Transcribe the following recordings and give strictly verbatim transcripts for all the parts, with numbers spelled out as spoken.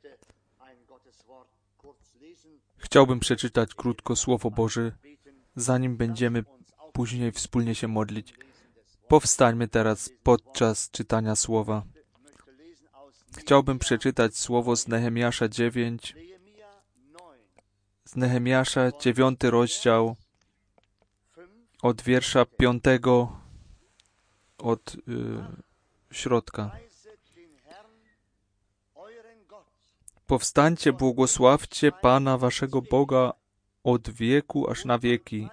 Chciałbym przeczytać krótko Słowo Boże, zanim będziemy później wspólnie się modlić. Powstańmy teraz podczas czytania Słowa. Chciałbym przeczytać Słowo z Nehemiasza dziewięć, z Nehemiasza dziewiąty rozdział, od wiersza piątego, od y, środka. Powstańcie, błogosławcie Pana waszego Boga od wieku aż na wieki.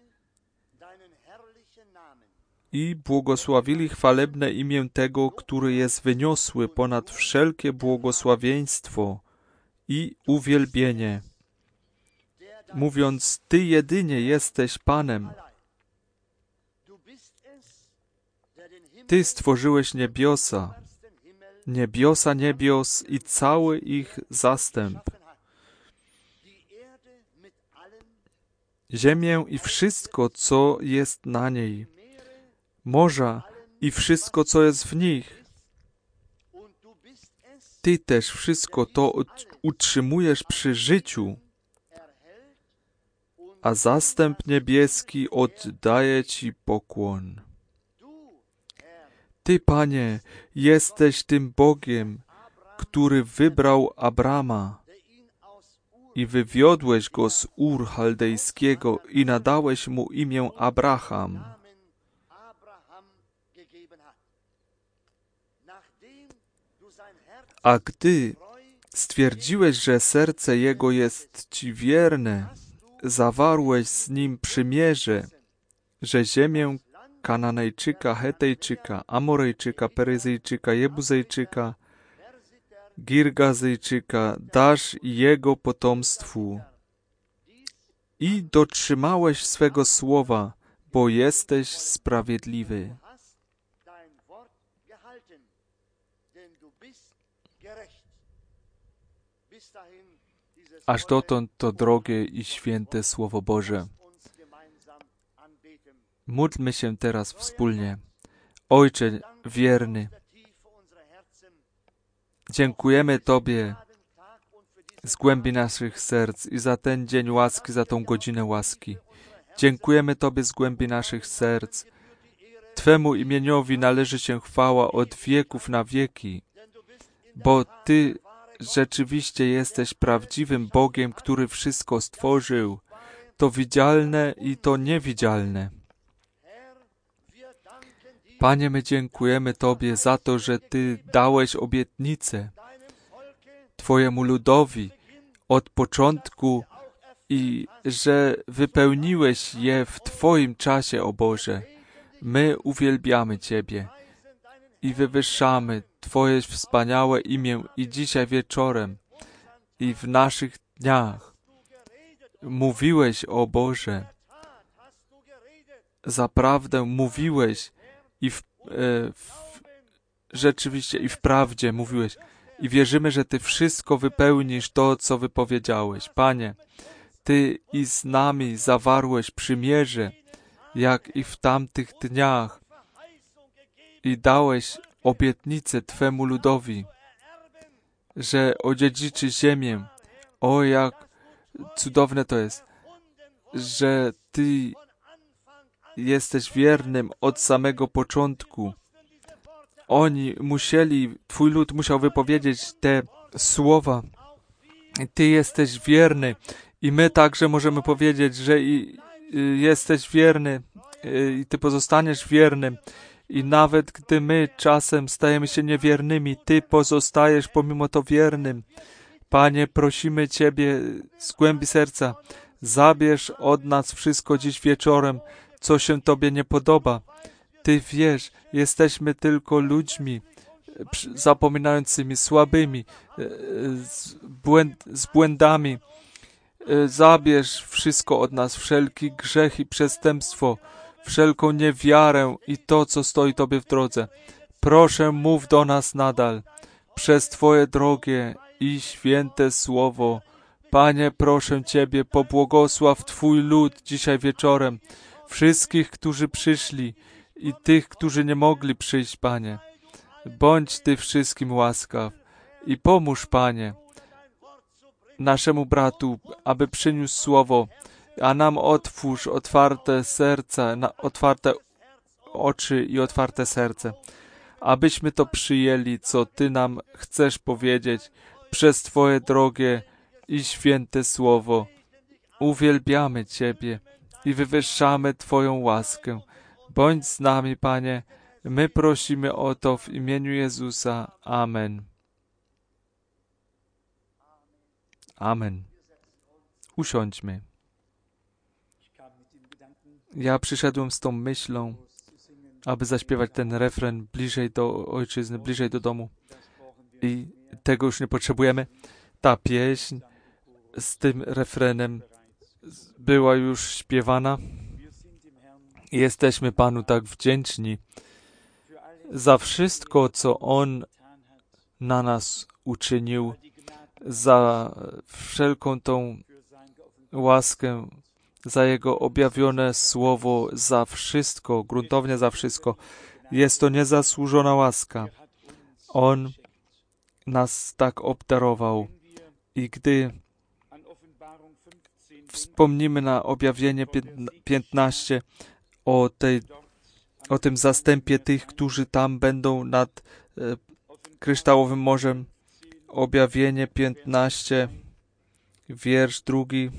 I błogosławili chwalebne imię tego, który jest wyniosły ponad wszelkie błogosławieństwo i uwielbienie, mówiąc, Ty jedynie jesteś Panem. Ty stworzyłeś niebiosa, niebiosa niebios i cały ich zastęp, ziemię i wszystko, co jest na niej, morza i wszystko, co jest w nich. Ty też wszystko to utrzymujesz przy życiu, a zastęp niebieski oddaje Ci pokłon. Ty, Panie, jesteś tym Bogiem, który wybrał Abrama i wywiodłeś go z Ur Chaldejskiego i nadałeś mu imię Abraham. A gdy stwierdziłeś, że serce jego jest Ci wierne, zawarłeś z nim przymierze, że ziemię Kananejczyka, Hetejczyka, Amorejczyka, Peryzyjczyka, Jebuzejczyka, Girgazyjczyka dasz jego potomstwu. I dotrzymałeś swego słowa, bo jesteś sprawiedliwy. Aż dotąd to drogie i święte Słowo Boże. Módlmy się teraz wspólnie. Ojcze wierny, dziękujemy Tobie z głębi naszych serc i za ten dzień łaski, za tą godzinę łaski. Dziękujemy Tobie z głębi naszych serc. Twemu imieniowi należy się chwała od wieków na wieki, bo Ty rzeczywiście jesteś prawdziwym Bogiem, który wszystko stworzył, to widzialne i to niewidzialne. Panie, my dziękujemy Tobie za to, że Ty dałeś obietnicę Twojemu ludowi od początku i że wypełniłeś je w Twoim czasie, o Boże. My uwielbiamy Ciebie i wywyższamy Twoje wspaniałe imię i dzisiaj wieczorem i w naszych dniach. Mówiłeś, o Boże, zaprawdę mówiłeś i w, e, w, rzeczywiście i w prawdzie mówiłeś. I wierzymy, że Ty wszystko wypełnisz to, co wypowiedziałeś. Panie, Ty i z nami zawarłeś przymierze, jak i w tamtych dniach i dałeś obietnicę Twemu ludowi, że odziedziczy ziemię. O, jak cudowne to jest, że Ty jesteś wiernym od samego początku. Oni musieli, Twój lud musiał wypowiedzieć te słowa. Ty jesteś wierny i my także możemy powiedzieć, że i, i jesteś wierny i Ty pozostaniesz wiernym. I nawet gdy my czasem stajemy się niewiernymi, Ty pozostajesz pomimo to wiernym. Panie, prosimy Ciebie z głębi serca, zabierz od nas wszystko dziś wieczorem, co się Tobie nie podoba. Ty wiesz, jesteśmy tylko ludźmi zapominającymi, słabymi, z, błęd, z błędami. Zabierz wszystko od nas, wszelki grzech i przestępstwo, wszelką niewiarę i to, co stoi Tobie w drodze. Proszę, mów do nas nadal przez Twoje drogie i święte słowo. Panie, proszę Ciebie, pobłogosław Twój lud dzisiaj wieczorem, wszystkich, którzy przyszli i tych, którzy nie mogli przyjść, Panie. Bądź Ty wszystkim łaskaw i pomóż, Panie, naszemu bratu, aby przyniósł słowo, a nam otwórz otwarte serca, na, otwarte oczy i otwarte serce, abyśmy to przyjęli, co Ty nam chcesz powiedzieć przez Twoje drogie i święte słowo. Uwielbiamy Ciebie i wywyższamy Twoją łaskę. Bądź z nami, Panie. My prosimy o to w imieniu Jezusa. Amen. Amen. Usiądźmy. Ja przyszedłem z tą myślą, aby zaśpiewać ten refren bliżej do ojczyzny, bliżej do domu. I tego już nie potrzebujemy. Ta pieśń z tym refrenem była już śpiewana. Jesteśmy Panu tak wdzięczni za wszystko, co On na nas uczynił, za wszelką tą łaskę, za Jego objawione słowo, za wszystko, gruntownie za wszystko. Jest to niezasłużona łaska. On nas tak obdarował. I gdy wspomnimy na objawienie piętnaście o, tej, o tym zastępie tych, którzy tam będą nad e, kryształowym morzem, objawienie piętnaście, wiersz drugi.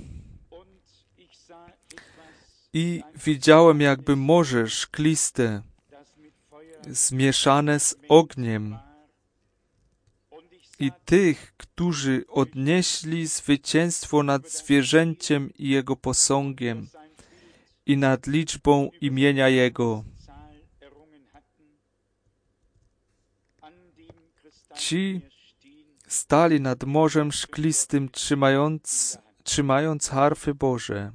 I widziałem jakby morze szkliste, zmieszane z ogniem, i tych, którzy odnieśli zwycięstwo nad zwierzęciem i jego posągiem i nad liczbą imienia Jego. Ci stali nad morzem szklistym, trzymając, trzymając harfy Boże.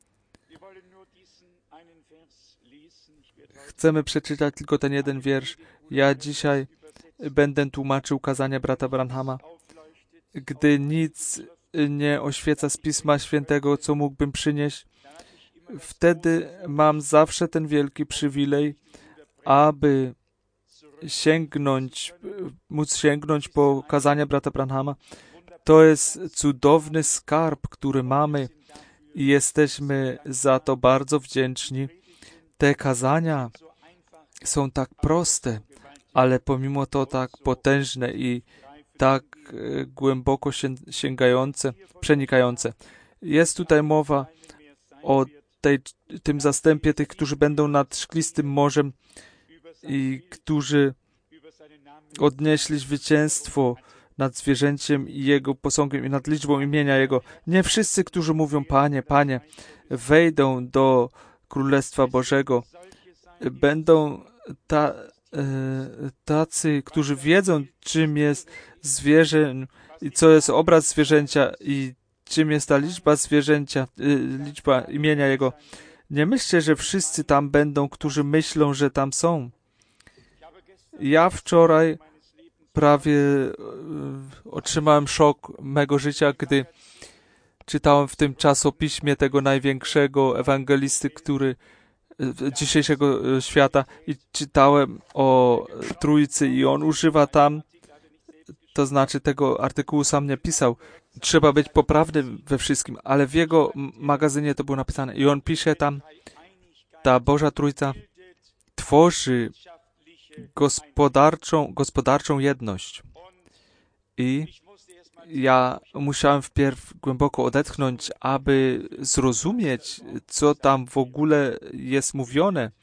Chcemy przeczytać tylko ten jeden wiersz. Ja dzisiaj będę tłumaczył kazanie brata Branhama. Gdy nic nie oświeca z Pisma Świętego, co mógłbym przynieść, wtedy mam zawsze ten wielki przywilej, aby sięgnąć, móc sięgnąć po kazanie brata Branhama. To jest cudowny skarb, który mamy i jesteśmy za to bardzo wdzięczni. Te kazania są tak proste, ale pomimo to tak potężne i tak e, głęboko sięgające, przenikające. Jest tutaj mowa o tej, tym zastępie tych, którzy będą nad szklistym morzem i którzy odnieśli zwycięstwo nad zwierzęciem i jego posągiem i nad liczbą imienia Jego. Nie wszyscy, którzy mówią Panie, Panie, wejdą do Królestwa Bożego. Będą ta, tacy, którzy wiedzą, czym jest zwierzę i co jest obraz zwierzęcia i czym jest ta liczba zwierzęcia, liczba imienia Jego. Nie myślcie, że wszyscy tam będą, którzy myślą, że tam są. Ja wczoraj prawie otrzymałem szok mego życia, gdy czytałem w tym czasopiśmie tego największego ewangelisty, który dzisiejszego świata, i czytałem o Trójcy i on używa tam, to znaczy tego artykułu sam nie pisał, trzeba być poprawnym we wszystkim, ale w jego magazynie to było napisane i on pisze tam, ta Boża Trójca tworzy gospodarczą, gospodarczą jedność. I ja musiałem wpierw głęboko odetchnąć, aby zrozumieć, co tam w ogóle jest mówione.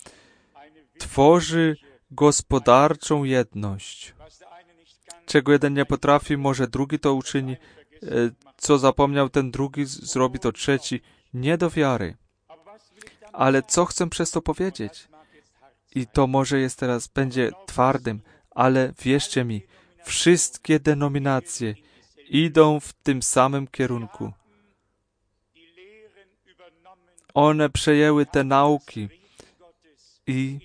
Tworzy gospodarczą jedność. Czego jeden nie potrafi, może drugi to uczyni. Co zapomniał ten drugi, zrobi to trzeci. Nie do wiary. Ale co chcę przez to powiedzieć? I to może jest teraz, będzie twardym, ale wierzcie mi, wszystkie denominacje idą w tym samym kierunku. One przejęły te nauki i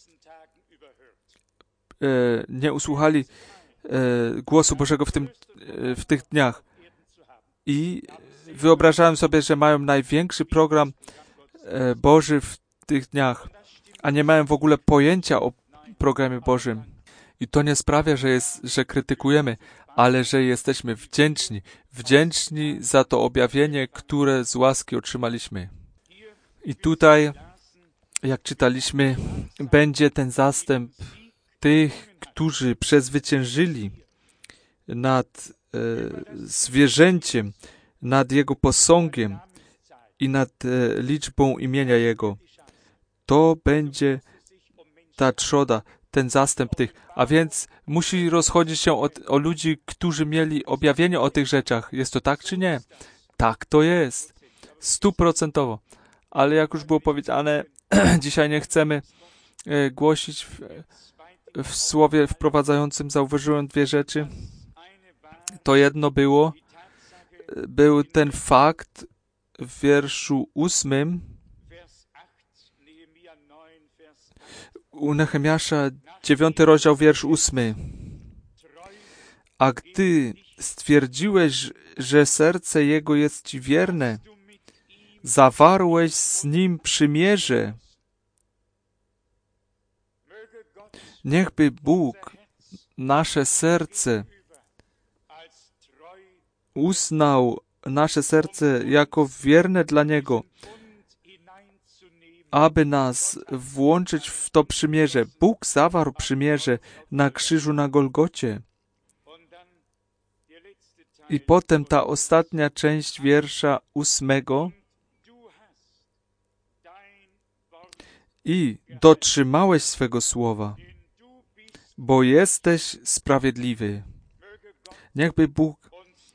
e, nie usłuchali e, głosu Bożego w, tym, e, w tych dniach. I wyobrażałem sobie, że mają największy program e, Boży w tych dniach, a nie mają w ogóle pojęcia o programie Bożym. I to nie sprawia, że, jest, że krytykujemy, ale że jesteśmy wdzięczni, wdzięczni za to objawienie, które z łaski otrzymaliśmy. I tutaj, jak czytaliśmy, będzie ten zastęp tych, którzy przezwyciężyli nad e, zwierzęciem, nad Jego posągiem i nad e, liczbą imienia Jego. To będzie ta trzoda, ten zastęp tych. A więc musi rozchodzić się o, o ludzi, którzy mieli objawienie o tych rzeczach. Jest to tak czy nie? Tak to jest. Stuprocentowo. Ale jak już było powiedziane, dzisiaj nie chcemy e, głosić w, w słowie wprowadzającym. Zauważyłem dwie rzeczy. To jedno było, był ten fakt w wierszu ósmym u Nehemiasza, dziewiąty rozdział, wiersz ósmy. A gdy stwierdziłeś, że serce jego jest ci wierne, zawarłeś z nim przymierze. Niechby Bóg nasze serce uznał nasze serce jako wierne dla Niego, aby nas włączyć w to przymierze. Bóg zawarł przymierze na krzyżu na Golgocie. I potem ta ostatnia część wiersza ósmego. I dotrzymałeś swego słowa, bo jesteś sprawiedliwy. Niechby Bóg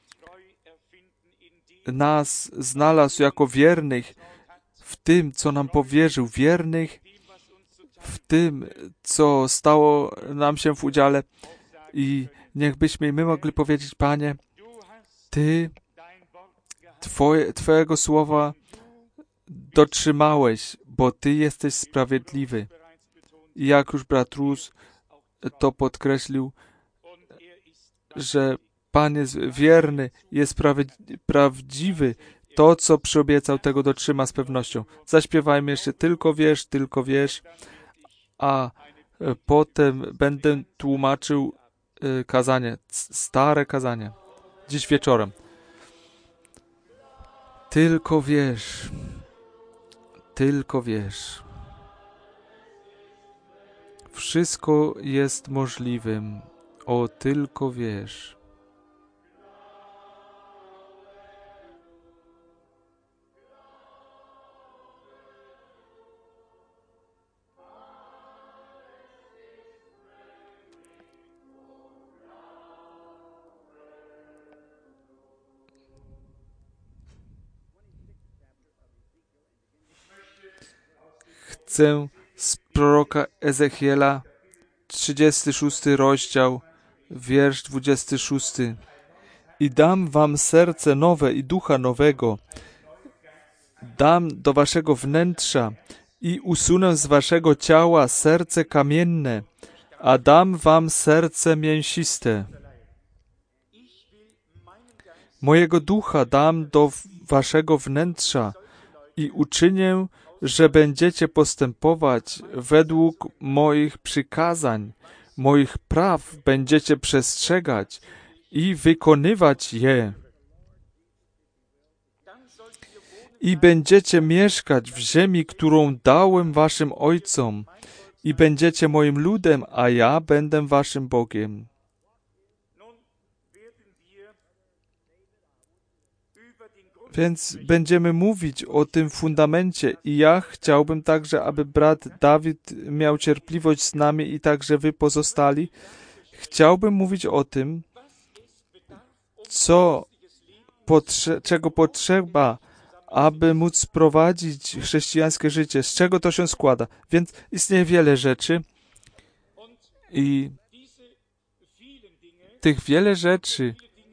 nas znalazł jako wiernych w tym, co nam powierzył, wiernych w tym, co stało nam się w udziale. I niechbyśmy my mogli powiedzieć: Panie, Ty twoje, Twojego słowa dotrzymałeś, bo Ty jesteś sprawiedliwy. I jak już brat Rus to podkreślił, że Pan jest wierny, jest prawdziwy. To, co przyobiecał, tego dotrzyma z pewnością. Zaśpiewajmy jeszcze tylko wierz, tylko wierz, a potem będę tłumaczył kazanie, stare kazanie, dziś wieczorem. Tylko wierz, tylko wierz. Wszystko jest możliwym. O, tylko wierz. Chcę z proroka Ezechiela, trzydziesty szósty rozdział, wiersz dwudziesty szósty. I dam wam serce nowe i ducha nowego. Dam do waszego wnętrza i usunę z waszego ciała serce kamienne, a dam wam serce mięsiste. Mojego ducha dam do waszego wnętrza i uczynię, że będziecie postępować według moich przykazań, moich praw będziecie przestrzegać i wykonywać je. I będziecie mieszkać w ziemi, którą dałem waszym ojcom, i będziecie moim ludem, a ja będę waszym Bogiem. Więc będziemy mówić o tym fundamencie i ja chciałbym także, aby brat Dawid miał cierpliwość z nami i także wy pozostali. Chciałbym mówić o tym, co, potrze- czego potrzeba, aby móc prowadzić chrześcijańskie życie, z czego to się składa. Więc istnieje wiele rzeczy i tych wiele rzeczy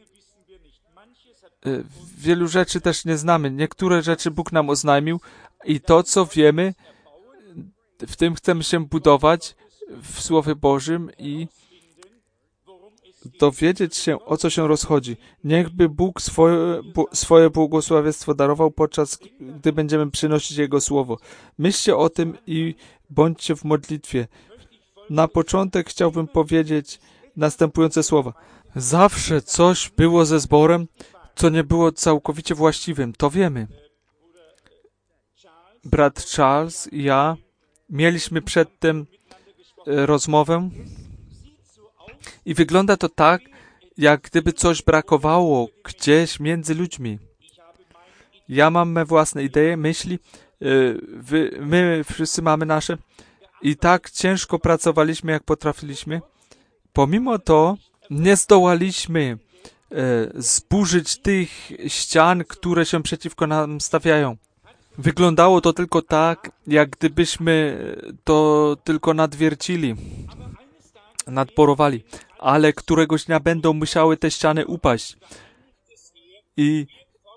Wielu rzeczy też nie znamy. Niektóre rzeczy Bóg nam oznajmił i to, co wiemy, w tym chcemy się budować w Słowie Bożym i dowiedzieć się, o co się rozchodzi. Niechby Bóg swoje, swoje błogosławieństwo darował, podczas gdy będziemy przynosić Jego Słowo. Myślcie o tym i bądźcie w modlitwie. Na początek chciałbym powiedzieć następujące słowa. Zawsze coś było ze zborem, co nie było całkowicie właściwym. To wiemy. Brat Charles i ja mieliśmy przedtem e, rozmowę i wygląda to tak, jak gdyby coś brakowało gdzieś między ludźmi. Ja mam me własne idee, myśli, e, wy, my wszyscy mamy nasze i tak ciężko pracowaliśmy, jak potrafiliśmy. Pomimo to nie zdołaliśmy e, zburzyć tych ścian, które się przeciwko nam stawiają. Wyglądało to tylko tak, jak gdybyśmy to tylko nadwiercili, nadporowali, ale któregoś dnia będą musiały te ściany upaść. I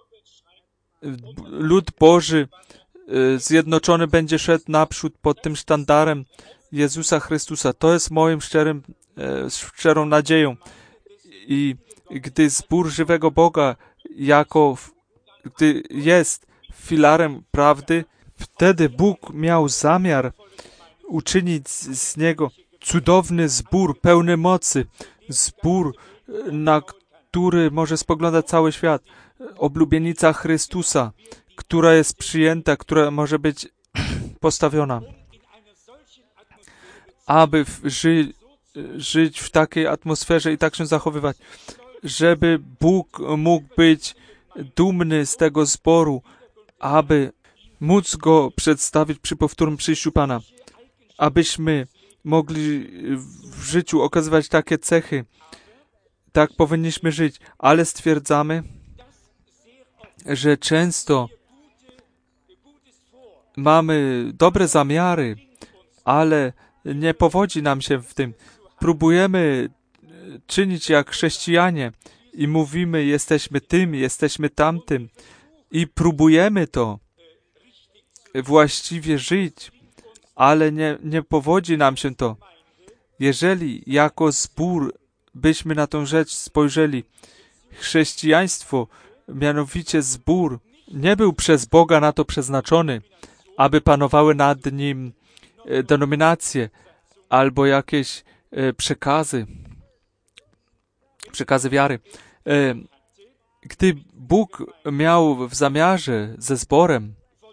lud Boży zjednoczony będzie szedł naprzód pod tym sztandarem Jezusa Chrystusa. To jest moim szczerym, szczerą nadzieją. I gdy zbór żywego Boga jako, gdy jest filarem prawdy, wtedy Bóg miał zamiar uczynić z, z niego cudowny zbór, pełny mocy, zbór, na który może spoglądać cały świat, oblubienica Chrystusa, która jest przyjęta, która może być postawiona, aby ży, żyć w takiej atmosferze i tak się zachowywać, żeby Bóg mógł być dumny z tego zboru, aby móc go przedstawić przy powtórnym przyjściu Pana, abyśmy mogli w życiu okazywać takie cechy. Tak powinniśmy żyć, ale stwierdzamy, że często mamy dobre zamiary, ale nie powodzi nam się w tym. Próbujemy czynić jak chrześcijanie i mówimy, jesteśmy tym, jesteśmy tamtym i próbujemy to właściwie żyć, ale nie, nie powodzi nam się to. Jeżeli jako zbór byśmy na tą rzecz spojrzeli, chrześcijaństwo, mianowicie zbór, nie był przez Boga na to przeznaczony, aby panowały nad nim denominacje albo jakieś przekazy, przekazy wiary. Gdy Bóg miał w zamiarze ze zborem,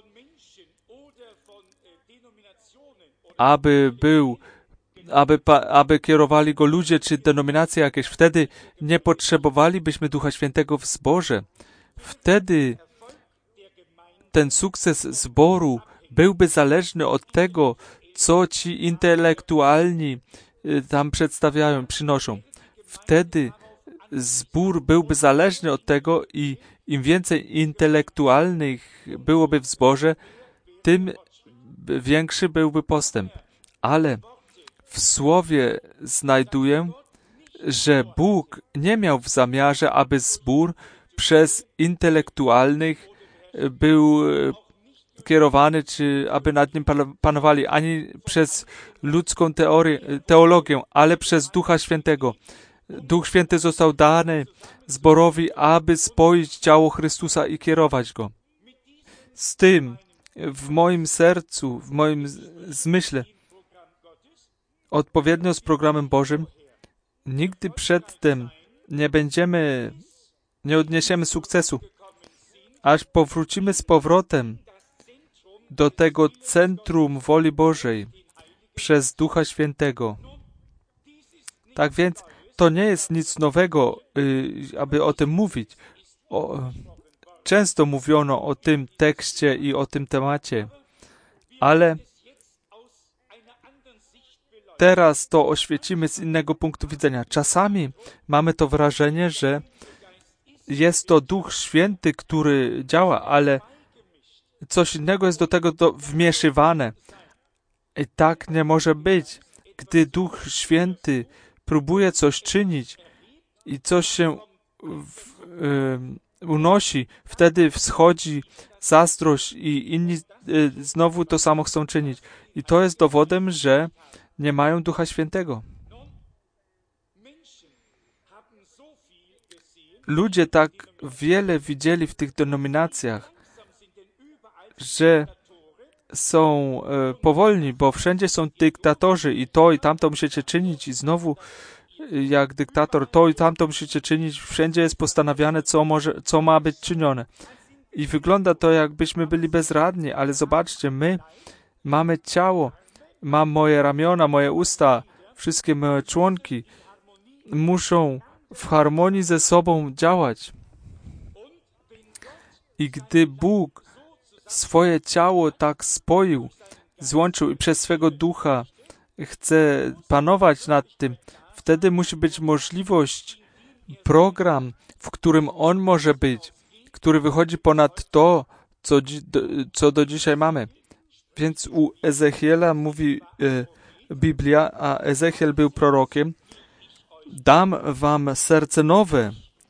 aby był, aby, aby kierowali go ludzie czy denominacje jakieś, wtedy nie potrzebowalibyśmy Ducha Świętego w zborze. Wtedy ten sukces zboru byłby zależny od tego, co ci intelektualni tam przedstawiają, przynoszą. Wtedy zbór byłby zależny od tego i im więcej intelektualnych byłoby w zborze, tym większy byłby postęp. Ale w Słowie znajduję, że Bóg nie miał w zamiarze, aby zbór przez intelektualnych był kierowany, czy aby nad nim panowali, ani przez ludzką teorię, teologię, ale przez Ducha Świętego. Duch Święty został dany zborowi, aby spoić ciało Chrystusa i kierować go. Z tym w moim sercu, w moim zmyśle, odpowiednio z programem Bożym, nigdy przedtem nie będziemy, nie odniesiemy sukcesu, aż powrócimy z powrotem do tego centrum woli Bożej przez Ducha Świętego. Tak więc to nie jest nic nowego, yy, aby o tym mówić. O, często mówiono o tym tekście i o tym temacie, ale teraz to oświecimy z innego punktu widzenia. Czasami mamy to wrażenie, że jest to Duch Święty, który działa, ale coś innego jest do tego do, wmieszywane. I tak nie może być. Gdy Duch Święty próbuje coś czynić i coś się w, y, unosi, wtedy wschodzi zazdrość i inni y, znowu to samo chcą czynić. I to jest dowodem, że nie mają Ducha Świętego. Ludzie tak wiele widzieli w tych denominacjach, że są e, powolni, bo wszędzie są dyktatorzy i to i tamto musicie czynić i znowu jak dyktator, to i tamto musicie czynić, wszędzie jest postanawiane, co, może, co ma być czynione. I wygląda to, jakbyśmy byli bezradni, ale zobaczcie, my mamy ciało, mam moje ramiona, moje usta, wszystkie moje członki muszą w harmonii ze sobą działać. I gdy Bóg swoje ciało tak spoił, złączył i przez swego ducha chce panować nad tym, wtedy musi być możliwość, program, w którym On może być, który wychodzi ponad to, co, do, co do dzisiaj mamy. Więc u Ezechiela mówi e, Biblia, a Ezechiel był prorokiem, dam wam serce nowe.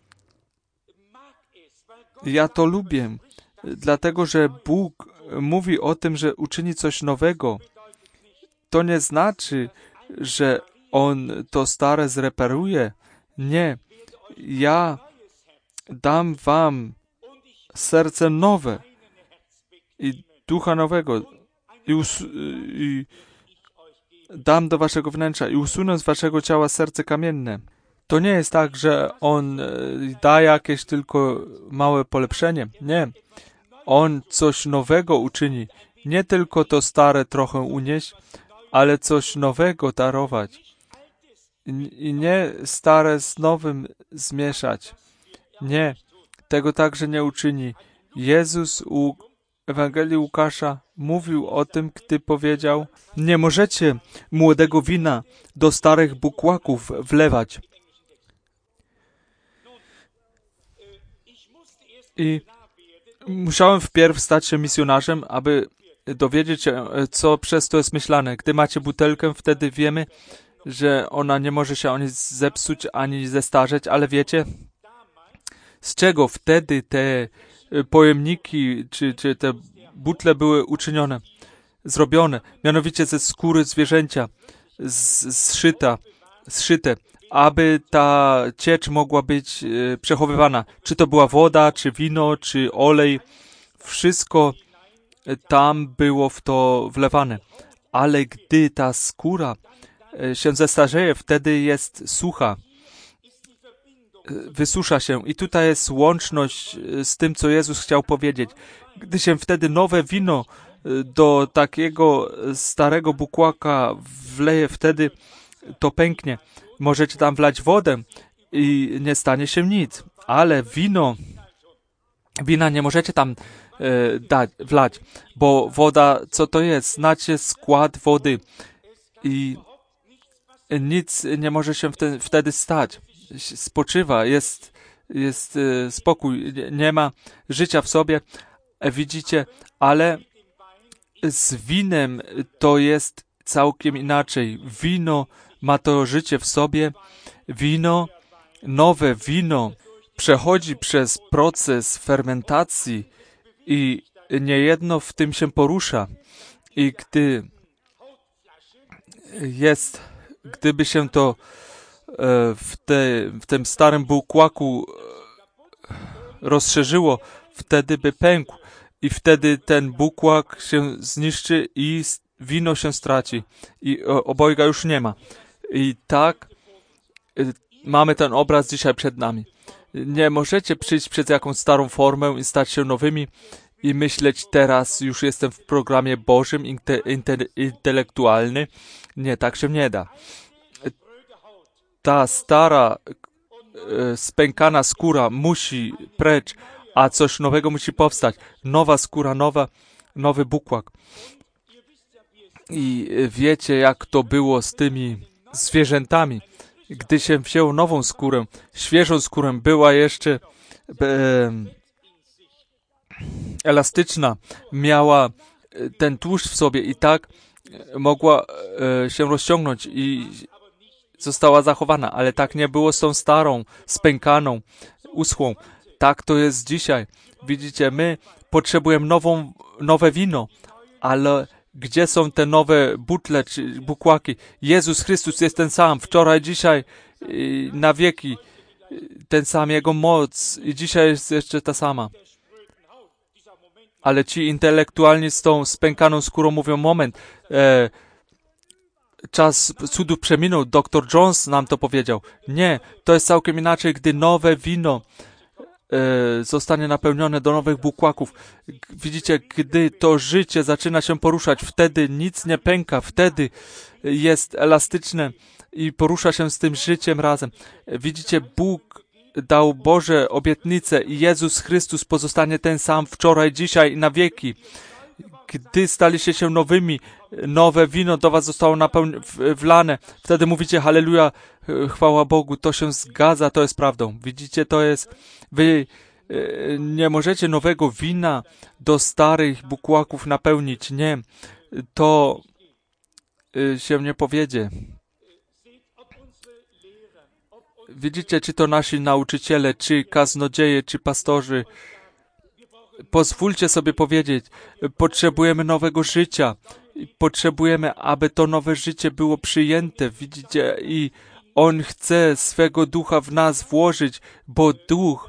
Ja to lubię, dlatego że Bóg mówi o tym, że uczyni coś nowego. To nie znaczy, że On to stare zreperuje. Nie. Ja dam wam serce nowe i ducha nowego i, us- i dam do waszego wnętrza i usunę z waszego ciała serce kamienne. To nie jest tak, że On da jakieś tylko małe polepszenie. Nie. On coś nowego uczyni. Nie tylko to stare trochę unieść, ale coś nowego darować. I nie stare z nowym zmieszać. Nie. Tego także nie uczyni. Jezus u Ewangelii Łukasza mówił o tym, gdy powiedział: nie możecie młodego wina do starych bukłaków wlewać. I musiałem wpierw stać się misjonarzem, aby dowiedzieć się, co przez to jest myślane. Gdy macie butelkę, wtedy wiemy, że ona nie może się ani zepsuć, ani zestarzeć, ale wiecie, z czego wtedy te pojemniki, czy, czy te butle były uczynione, zrobione, mianowicie ze skóry zwierzęcia, z, zszyta, zszyte, aby ta ciecz mogła być e, przechowywana. Czy to była woda, czy wino, czy olej, wszystko tam było w to wlewane. Ale gdy ta skóra e, się zestarzeje, wtedy jest sucha, e, wysusza się. I tutaj jest łączność z tym, co Jezus chciał powiedzieć. Gdy się wtedy nowe wino e, do takiego starego bukłaka wleje, wtedy to pęknie. Możecie tam wlać wodę i nie stanie się nic. Ale wino, wina nie możecie tam e, dać, wlać, bo woda, co to jest? Znacie skład wody i nic nie może się wtedy, wtedy stać. Spoczywa, jest, jest e, spokój, nie ma życia w sobie, e, widzicie, ale z winem to jest całkiem inaczej. Wino ma to życie w sobie. Wino, nowe wino przechodzi przez proces fermentacji i niejedno w tym się porusza. I gdy jest, gdyby się to w, te, w tym starym bułkłaku rozszerzyło, wtedy by pękł i wtedy ten bukłak się zniszczy i wino się straci i obojga już nie ma. I tak y, mamy ten obraz dzisiaj przed nami. Nie możecie przyjść przez jakąś starą formę i stać się nowymi i myśleć, teraz już jestem w programie Bożym, inte, inte, intelektualny. Nie, tak się nie da. Ta stara, y, spękana skóra musi precz, a coś nowego musi powstać. Nowa skóra, nowa, nowy bukłak. I wiecie, jak to było z tymi zwierzętami. Gdy się wzięło nową skórę, świeżą skórę, była jeszcze e, elastyczna, miała ten tłuszcz w sobie i tak mogła e, się rozciągnąć i została zachowana, ale tak nie było z tą starą, spękaną, uschłą. Tak to jest dzisiaj. Widzicie, my potrzebujemy nową, nowe wino, ale gdzie są te nowe butle czy bukłaki? Jezus Chrystus jest ten sam, wczoraj, dzisiaj, na wieki. Ten sam, Jego moc i dzisiaj jest jeszcze ta sama. Ale ci intelektualni z tą spękaną skórą mówią, moment, e, czas cudów przeminął. doktor Jones nam to powiedział. Nie, to jest całkiem inaczej, gdy nowe wino e, zostanie napełnione do nowych bukłaków. Widzicie, gdy to życie zaczyna się poruszać, wtedy nic nie pęka, wtedy jest elastyczne i porusza się z tym życiem razem. Widzicie, Bóg dał Boże obietnice i Jezus Chrystus pozostanie ten sam wczoraj, dzisiaj i na wieki. Gdy staliście się nowymi, nowe wino do was zostało napełnione, wlane, wtedy mówicie halleluja, chwała Bogu, to się zgadza, to jest prawdą. Widzicie, to jest, wy nie możecie nowego wina do starych bukłaków napełnić, nie, to się nie powiedzie. Widzicie, czy to nasi nauczyciele, czy kaznodzieje, czy pastorzy, pozwólcie sobie powiedzieć, potrzebujemy nowego życia. Potrzebujemy, aby to nowe życie było przyjęte. Widzicie? I On chce swego ducha w nas włożyć, bo duch,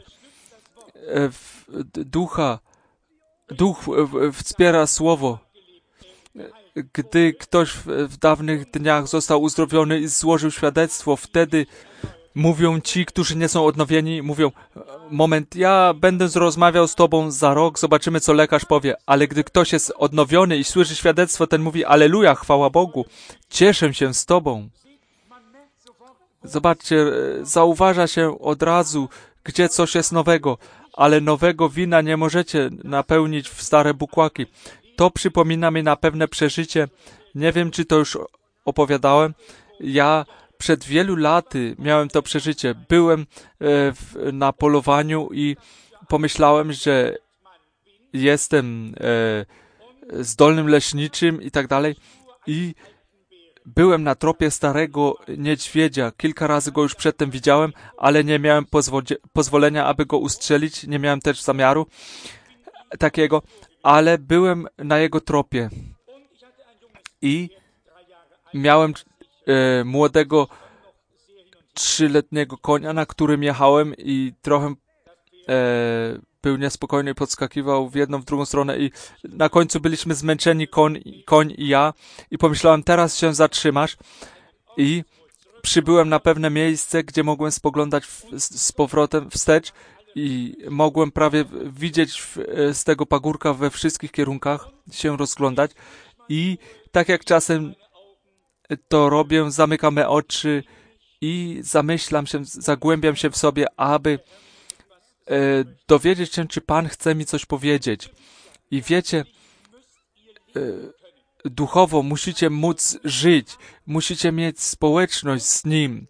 ducha, duch wspiera słowo. Gdy ktoś w dawnych dniach został uzdrowiony i złożył świadectwo, wtedy mówią ci, którzy nie są odnowieni, mówią, moment, ja będę rozmawiał z tobą za rok, zobaczymy, co lekarz powie. Ale gdy ktoś jest odnowiony i słyszy świadectwo, ten mówi, alleluja, chwała Bogu, cieszę się z tobą. Zobaczcie, zauważa się od razu, gdzie coś jest nowego, ale nowego wina nie możecie napełnić w stare bukłaki. To przypomina mi na pewne przeżycie. Nie wiem, czy to już opowiadałem. Ja przed wielu laty miałem to przeżycie. Byłem e, w, na polowaniu i pomyślałem, że jestem e, zdolnym leśniczym i tak dalej. I byłem na tropie starego niedźwiedzia. Kilka razy go już przedtem widziałem, ale nie miałem pozwo- pozwolenia, aby go ustrzelić. Nie miałem też zamiaru takiego, ale byłem na jego tropie. I miałem e, młodego trzyletniego konia, na którym jechałem i trochę e, był niespokojny, podskakiwał w jedną, w drugą stronę i na końcu byliśmy zmęczeni, koń, koń i ja, i pomyślałem, teraz się zatrzymasz, i przybyłem na pewne miejsce, gdzie mogłem spoglądać w, z, z powrotem wstecz i mogłem prawie widzieć w, z tego pagórka we wszystkich kierunkach, się rozglądać, i tak jak czasem to robię, zamykam me oczy i zamyślam się, zagłębiam się w sobie, aby e, dowiedzieć się, czy Pan chce mi coś powiedzieć. I wiecie, e, duchowo musicie móc żyć, musicie mieć społeczność z Nim.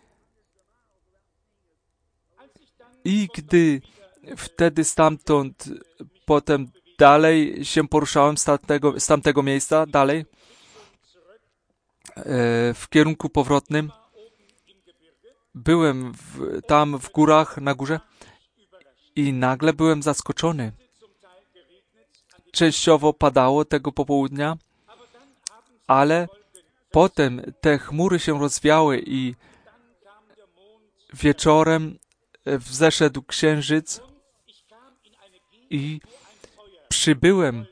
I gdy wtedy stamtąd, potem dalej się poruszałem z tamtego, z tamtego miejsca, dalej, e, w kierunku powrotnym, byłem w, tam w górach, na górze, i nagle byłem zaskoczony. Częściowo padało tego popołudnia, ale potem te chmury się rozwiały i wieczorem wzeszedł księżyc i przybyłem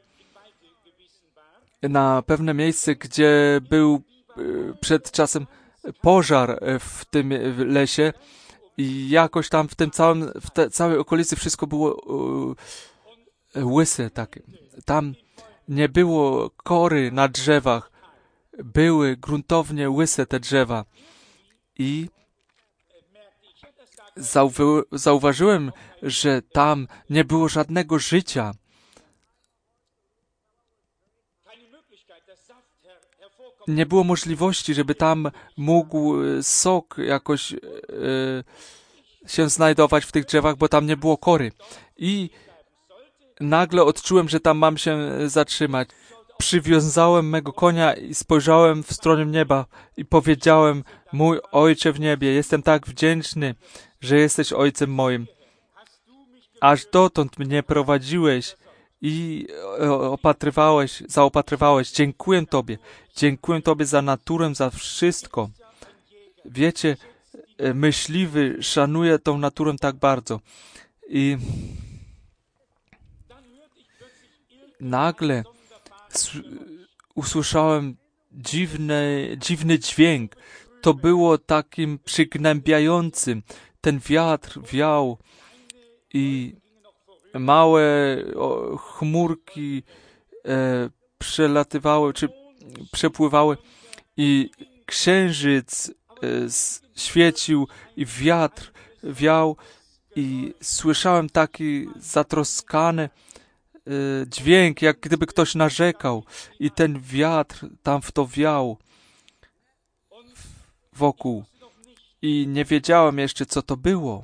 na pewne miejsce, gdzie był przed czasem pożar w tym lesie i jakoś tam w tym całym, w tej całej okolicy wszystko było uh, łyse takie. Tam nie było kory na drzewach, były gruntownie łyse te drzewa i zauwa- zauważyłem, że tam nie było żadnego życia. Nie było możliwości, żeby tam mógł sok jakoś e, się znajdować w tych drzewach, bo tam nie było kory. I nagle odczułem, że tam mam się zatrzymać. Przywiązałem mego konia i spojrzałem w stronę nieba i powiedziałem, mój Ojcze w niebie, jestem tak wdzięczny, że jesteś Ojcem moim. Aż dotąd mnie prowadziłeś i opatrywałeś, zaopatrywałeś. Dziękuję Tobie. Dziękuję Tobie za naturę, za wszystko. Wiecie, myśliwy szanuje tą naturę tak bardzo. I nagle usłyszałem dziwny, dziwny dźwięk. To było takim przygnębiającym. Ten wiatr wiał i małe o, chmurki e, przelatywały, czy przepływały i księżyc e, świecił i wiatr wiał i słyszałem taki zatroskany e, dźwięk, jak gdyby ktoś narzekał i ten wiatr tam w to wiał wokół i nie wiedziałem jeszcze, co to było.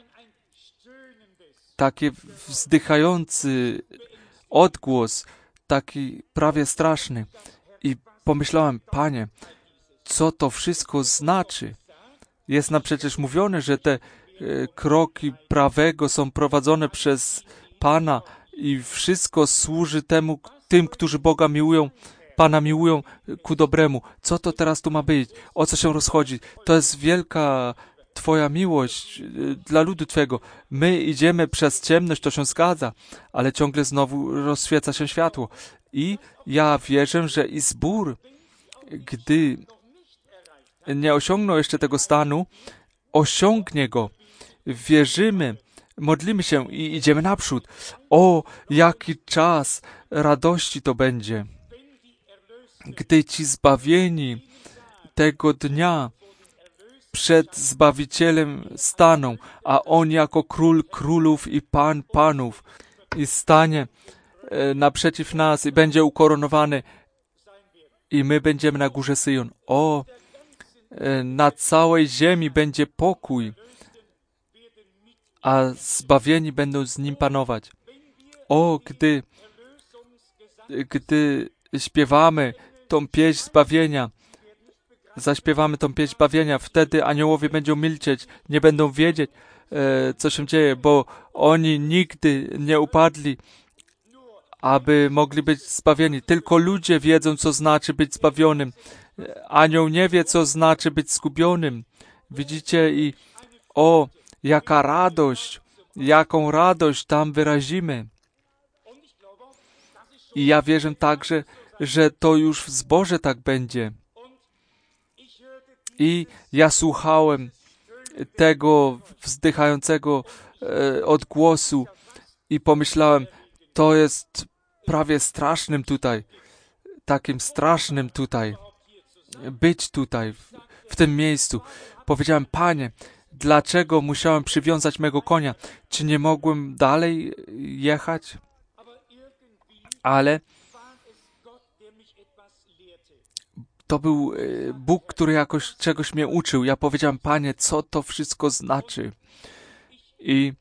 Taki wzdychający odgłos, taki prawie straszny. I pomyślałem, Panie, co to wszystko znaczy? Jest nam przecież mówione, że te e, kroki prawego są prowadzone przez Pana i wszystko służy temu, tym, którzy Boga miłują, Pana miłują ku dobremu. Co to teraz tu ma być? O co się rozchodzi? To jest wielka Twoja miłość dla ludu Twego. My idziemy przez ciemność, to się zgadza, ale ciągle znowu rozświeca się światło. I ja wierzę, że i zbór, gdy nie osiągnął jeszcze tego stanu, osiągnie go. Wierzymy, modlimy się i idziemy naprzód. O, jaki czas radości to będzie, gdy ci zbawieni tego dnia przed Zbawicielem staną, a On jako Król Królów i Pan Panów i stanie e, naprzeciw nas i będzie ukoronowany i my będziemy na górze Syjon. O, e, na całej ziemi będzie pokój, a zbawieni będą z Nim panować. O, gdy, gdy śpiewamy tą pieśń zbawienia, zaśpiewamy tą pieśń zbawienia, wtedy aniołowie będą milczeć, nie będą wiedzieć, e, co się dzieje, bo oni nigdy nie upadli, aby mogli być zbawieni. Tylko ludzie wiedzą, co znaczy być zbawionym. Anioł nie wie, co znaczy być zgubionym. Widzicie? I o, jaka radość, jaką radość tam wyrazimy. I ja wierzę także, że to już w zborze tak będzie. I ja słuchałem tego wzdychającego e, odgłosu i pomyślałem, to jest prawie strasznym tutaj, takim strasznym tutaj, być tutaj, w, w tym miejscu. Powiedziałem, Panie, dlaczego musiałem przywiązać mego konia? Czy nie mogłem dalej jechać? Ale to był Bóg, który jakoś czegoś mnie uczył. Ja powiedziałem, Panie, co to wszystko znaczy? I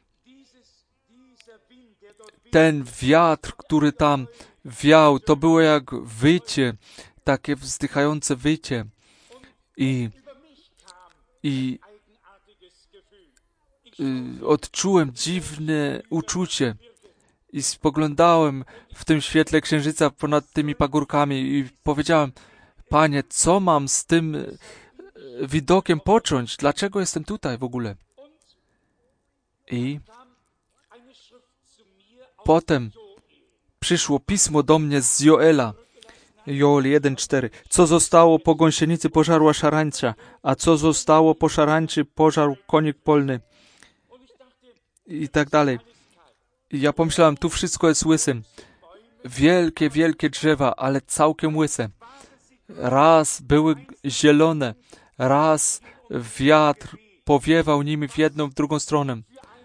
ten wiatr, który tam wiał, to było jak wycie, takie wzdychające wycie. I, i y, odczułem dziwne uczucie. I spoglądałem w tym świetle księżyca ponad tymi pagórkami i powiedziałem, Panie, co mam z tym widokiem począć? Dlaczego jestem tutaj w ogóle? I potem przyszło pismo do mnie z Joela. Joel jeden cztery. Co zostało po gąsienicy pożarła szarańcza, a co zostało po szarańczy pożarł konik polny. I tak dalej. I ja pomyślałem, tu wszystko jest łysym. Wielkie, wielkie drzewa, ale całkiem łyse. Raz były zielone, raz wiatr powiewał nimi w jedną, w drugą stronę.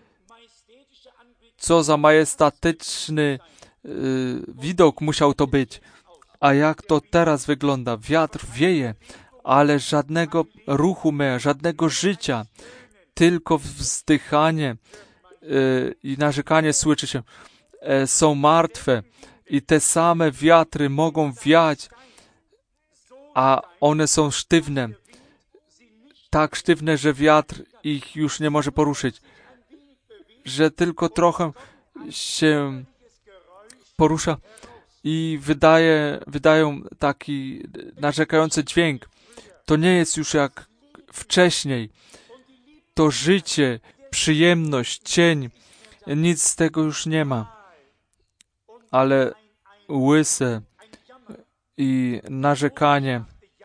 Co za majestatyczny yy, widok musiał to być. A jak to teraz wygląda? Wiatr wieje, ale żadnego ruchu me, żadnego życia. Tylko wzdychanie yy, i narzekanie słyszy się. E, są martwe i te same wiatry mogą wiać, a one są sztywne. Tak sztywne, że wiatr ich już nie może poruszyć. Że tylko trochę się porusza i wydaje, wydają taki narzekający dźwięk. To nie jest już jak wcześniej. To życie, przyjemność, cień, nic z tego już nie ma. Ale łyse i narzekanie.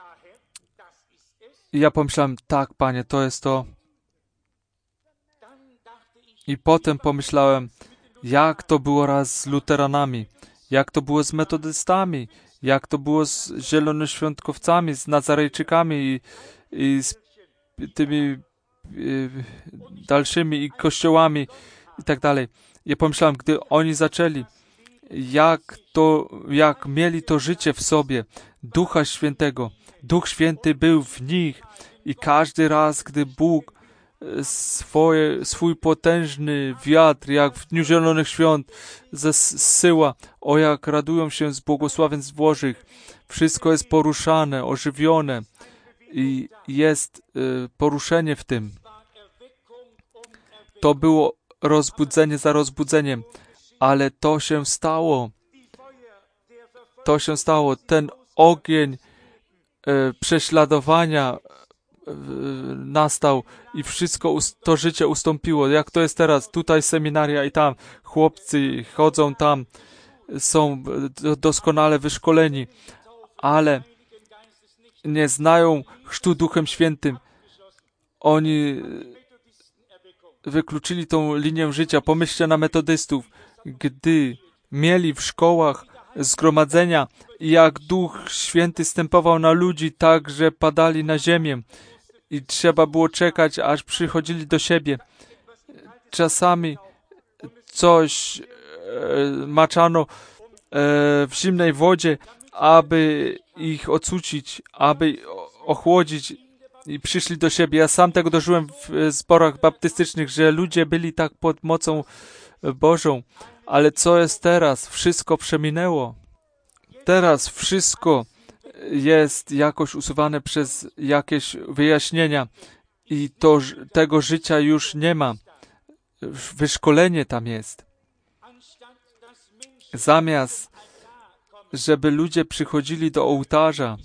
I ja pomyślałem, tak, Panie, to jest to. I potem pomyślałem, jak to było raz z luteranami, jak to było z metodystami, jak to było z zielonoświątkowcami, z nazarejczykami i, i z tymi y, dalszymi i kościołami i tak dalej. Ja pomyślałem, gdy oni zaczęli, jak to, jak mieli to życie w sobie, Ducha Świętego. Duch Święty był w nich i każdy raz, gdy Bóg swoje, swój potężny wiatr, jak w Dniu Zielonych Świąt, zsyła, o jak radują się z błogosławieństw Bożych. Wszystko jest poruszane, ożywione i jest y, poruszenie w tym. To było rozbudzenie za rozbudzeniem, ale to się stało. To się stało. Ten ogień y, prześladowania nastał i wszystko, to życie ustąpiło. Jak to jest teraz? Tutaj seminaria i tam chłopcy chodzą tam, są doskonale wyszkoleni, ale nie znają chrztu Duchem Świętym. Oni wykluczyli tą linię życia. Pomyślcie na metodystów, gdy mieli w szkołach zgromadzenia i jak Duch Święty stępował na ludzi tak, że padali na ziemię i trzeba było czekać, aż przychodzili do siebie. Czasami coś e, maczano e, w zimnej wodzie, aby ich ocucić, aby ochłodzić i przyszli do siebie. Ja sam tego dożyłem w zborach baptystycznych, że ludzie byli tak pod mocą Bożą. Ale co jest teraz? Wszystko przeminęło. Teraz wszystko jest jakoś usuwane przez jakieś wyjaśnienia i to, tego życia już nie ma. Wyszkolenie tam jest. Zamiast, żeby ludzie przychodzili do ołtarza,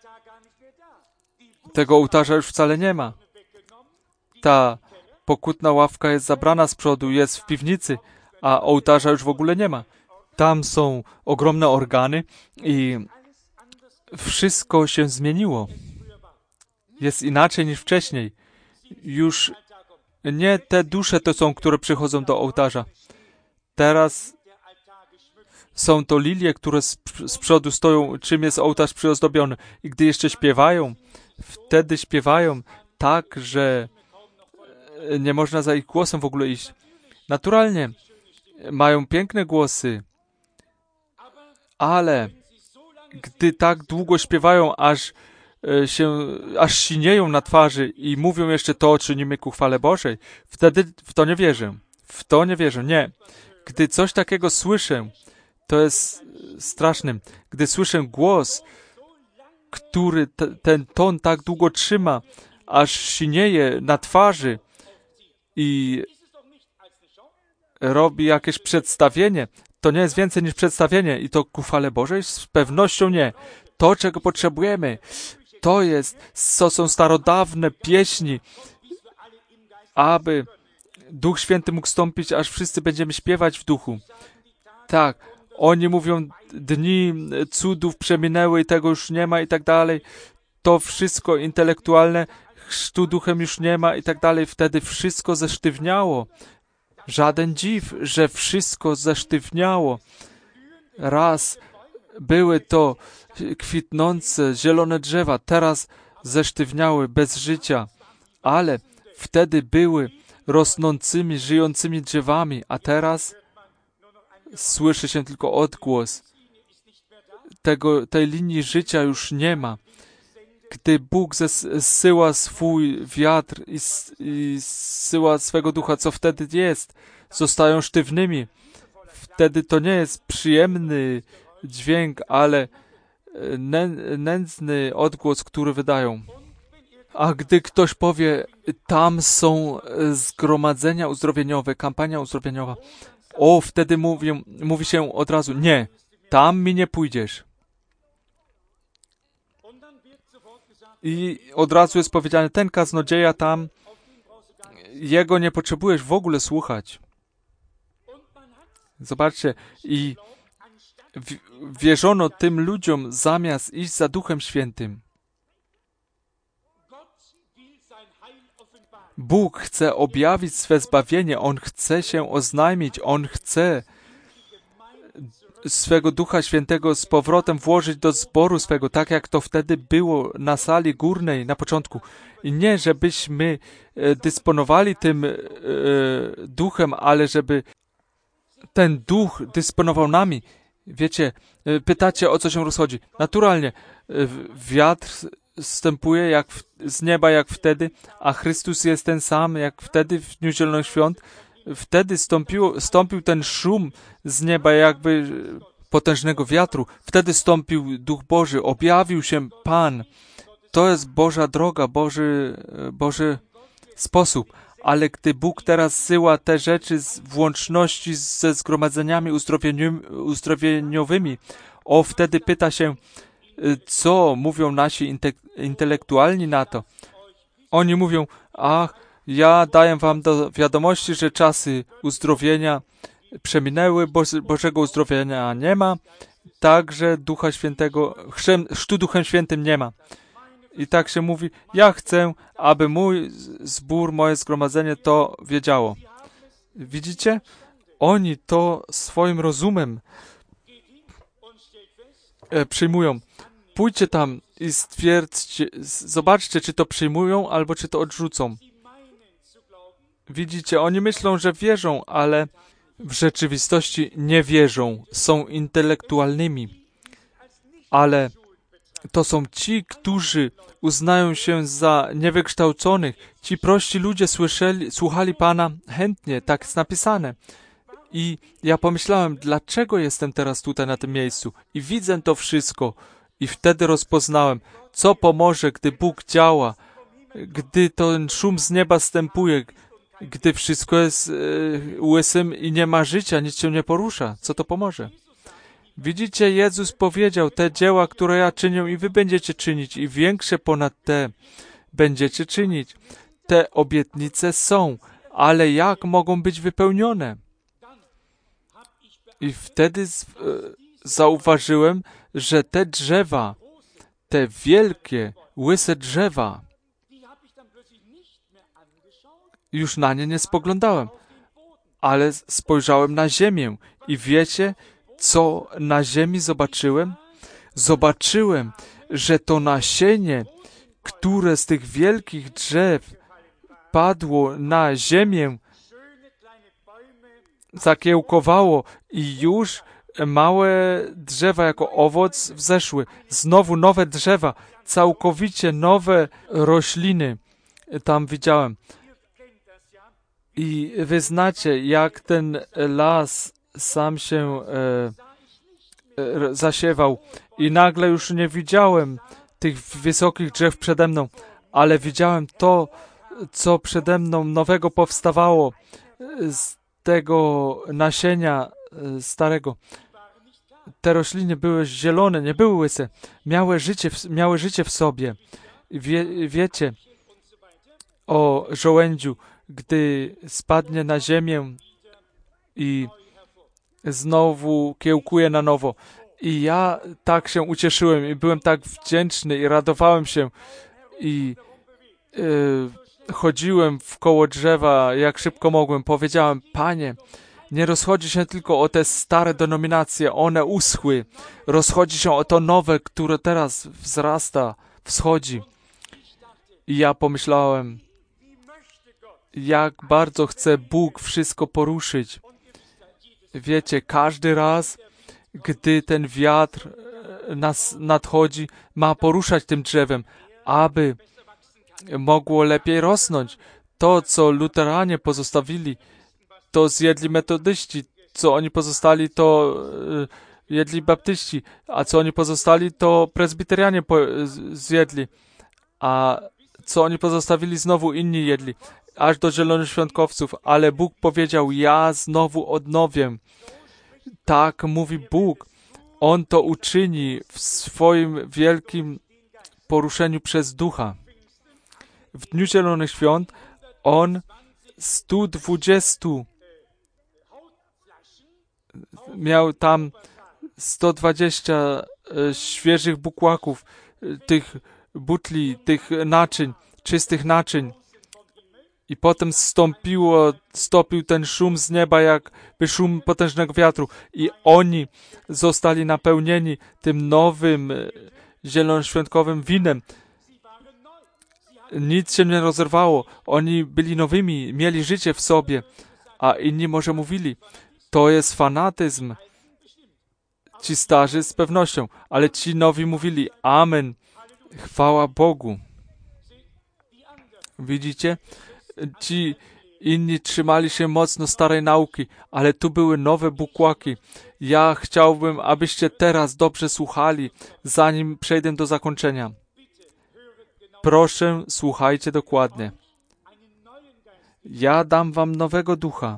tego ołtarza już wcale nie ma. Ta pokutna ławka jest zabrana z przodu, jest w piwnicy, a ołtarza już w ogóle nie ma. Tam są ogromne organy i wszystko się zmieniło. Jest inaczej niż wcześniej. Już nie te dusze to są, które przychodzą do ołtarza. Teraz są to lilie, które z, z przodu stoją, czym jest ołtarz przyozdobiony. I gdy jeszcze śpiewają, wtedy śpiewają tak, że nie można za ich głosem w ogóle iść. Naturalnie mają piękne głosy, ale gdy tak długo śpiewają, aż się, aż sinieją na twarzy i mówią jeszcze to, czynimy ku chwale Bożej, wtedy w to nie wierzę. W to nie wierzę, nie. Gdy coś takiego słyszę, to jest strasznym. Gdy słyszę głos, który t- ten ton tak długo trzyma, aż sinieje na twarzy i robi jakieś przedstawienie, to nie jest więcej niż przedstawienie i to ku chwale Bożej? Z pewnością nie. To, czego potrzebujemy, to jest, co są starodawne pieśni, aby Duch Święty mógł stąpić, aż wszyscy będziemy śpiewać w duchu. Tak, oni mówią, dni cudów przeminęły i tego już nie ma i tak dalej. To wszystko intelektualne, chrztu duchem już nie ma i tak dalej. Wtedy wszystko zesztywniało. Żaden dziw, że wszystko zesztywniało. Raz były to kwitnące, zielone drzewa, teraz zesztywniały bez życia, ale wtedy były rosnącymi, żyjącymi drzewami, a teraz słyszy się tylko odgłos. Tego, tej linii życia już nie ma. Gdy Bóg zsyła swój wiatr i, i zsyła swego ducha, co wtedy jest? Zostają sztywnymi. Wtedy to nie jest przyjemny dźwięk, ale nę, nędzny odgłos, który wydają. A gdy ktoś powie, tam są zgromadzenia uzdrowieniowe, kampania uzdrowieniowa, o, wtedy mówią, mówi się od razu, nie, tam mi nie pójdziesz. I od razu jest powiedziane, ten kaznodzieja tam, jego nie potrzebujesz w ogóle słuchać. Zobaczcie, i wierzono tym ludziom zamiast iść za Duchem Świętym. Bóg chce objawić swe zbawienie, On chce się oznajmić, On chce swego Ducha Świętego z powrotem włożyć do zboru swego, tak jak to wtedy było na sali górnej na początku. I nie, żebyśmy dysponowali tym e, duchem, ale żeby ten duch dysponował nami. Wiecie, pytacie, o co się rozchodzi. Naturalnie, wiatr zstępuje jak w, z nieba jak wtedy, a Chrystus jest ten sam jak wtedy w Dniu Zielonych Świąt. Wtedy stąpił, stąpił ten szum z nieba jakby potężnego wiatru. Wtedy stąpił Duch Boży, objawił się Pan. To jest Boża droga, Boży, Boży sposób. Ale gdy Bóg teraz zsyła te rzeczy w łączności ze zgromadzeniami uzdrowieniowymi, o wtedy pyta się, co mówią nasi inte- intelektualni na to. Oni mówią, ach, ja daję wam do wiadomości, że czasy uzdrowienia przeminęły, Bo- Bożego uzdrowienia nie ma, także Ducha Świętego, chrztu Duchem Świętym nie ma. I tak się mówi, ja chcę, aby mój zbór, moje zgromadzenie to wiedziało. Widzicie? Oni to swoim rozumem e, przyjmują. Pójdźcie tam i stwierdźcie, zobaczcie, czy to przyjmują, albo czy to odrzucą. Widzicie, oni myślą, że wierzą, ale w rzeczywistości nie wierzą. Są intelektualnymi. Ale to są ci, którzy uznają się za niewykształconych. Ci prości ludzie słyszeli, słuchali Pana chętnie, tak jest napisane. I ja pomyślałem, dlaczego jestem teraz tutaj na tym miejscu? I widzę to wszystko. I wtedy rozpoznałem, co pomoże, gdy Bóg działa, gdy ten szum z nieba zstępuje, gdy wszystko jest e, łysym i nie ma życia, nic się nie porusza. Co to pomoże? Widzicie, Jezus powiedział, te dzieła, które ja czynię i wy będziecie czynić i większe ponad te będziecie czynić. Te obietnice są, ale jak mogą być wypełnione? I wtedy z, e, zauważyłem, że te drzewa, te wielkie, łyse drzewa, już na nie nie spoglądałem, ale spojrzałem na ziemię i wiecie, co na ziemi zobaczyłem? Zobaczyłem, że to nasienie, które z tych wielkich drzew padło na ziemię, zakiełkowało i już małe drzewa jako owoc wzeszły. Znowu nowe drzewa, całkowicie nowe rośliny tam widziałem. I wy znacie, jak ten las sam się e, e, zasiewał. I nagle już nie widziałem tych wysokich drzew przede mną, ale widziałem to, co przede mną nowego powstawało z tego nasienia e, starego. Te rośliny były zielone, nie były łyse. Miały życie w, miały życie w sobie. Wie, wiecie o żołędziu, gdy spadnie na ziemię i znowu kiełkuje na nowo. I ja tak się ucieszyłem i byłem tak wdzięczny i radowałem się i yy, chodziłem wkoło drzewa jak szybko mogłem. Powiedziałem, Panie, nie rozchodzi się tylko o te stare denominacje, one uschły. Rozchodzi się o to nowe, które teraz wzrasta, wschodzi. I ja pomyślałem, jak bardzo chce Bóg wszystko poruszyć. Wiecie, każdy raz, gdy ten wiatr nas nadchodzi, ma poruszać tym drzewem, aby mogło lepiej rosnąć. To, co luteranie pozostawili, to zjedli metodyści. Co oni pozostali, to jedli baptyści. A co oni pozostali, to prezbiterianie po- zjedli. A co oni pozostawili, znowu inni jedli. Aż do zielonoświątkowców. Ale Bóg powiedział, ja znowu odnowię. Tak mówi Bóg. On to uczyni w swoim wielkim poruszeniu przez Ducha. W Dniu Zielonych Świąt On stu dwudziestu miał tam sto dwadzieścia e, świeżych bukłaków, e, tych butli, tych naczyń, czystych naczyń. I potem stąpiło, stopił ten szum z nieba, jakby szum potężnego wiatru. I oni zostali napełnieni tym nowym, e, zielonoświątkowym winem. Nic się nie rozerwało. Oni byli nowymi, mieli życie w sobie. A inni może mówili, to jest fanatyzm. Ci starzy z pewnością, ale ci nowi mówili, amen, chwała Bogu. Widzicie? Ci inni trzymali się mocno starej nauki, ale tu były nowe bukłaki. Ja chciałbym, abyście teraz dobrze słuchali, zanim przejdę do zakończenia. Proszę, słuchajcie dokładnie. Ja dam wam nowego ducha.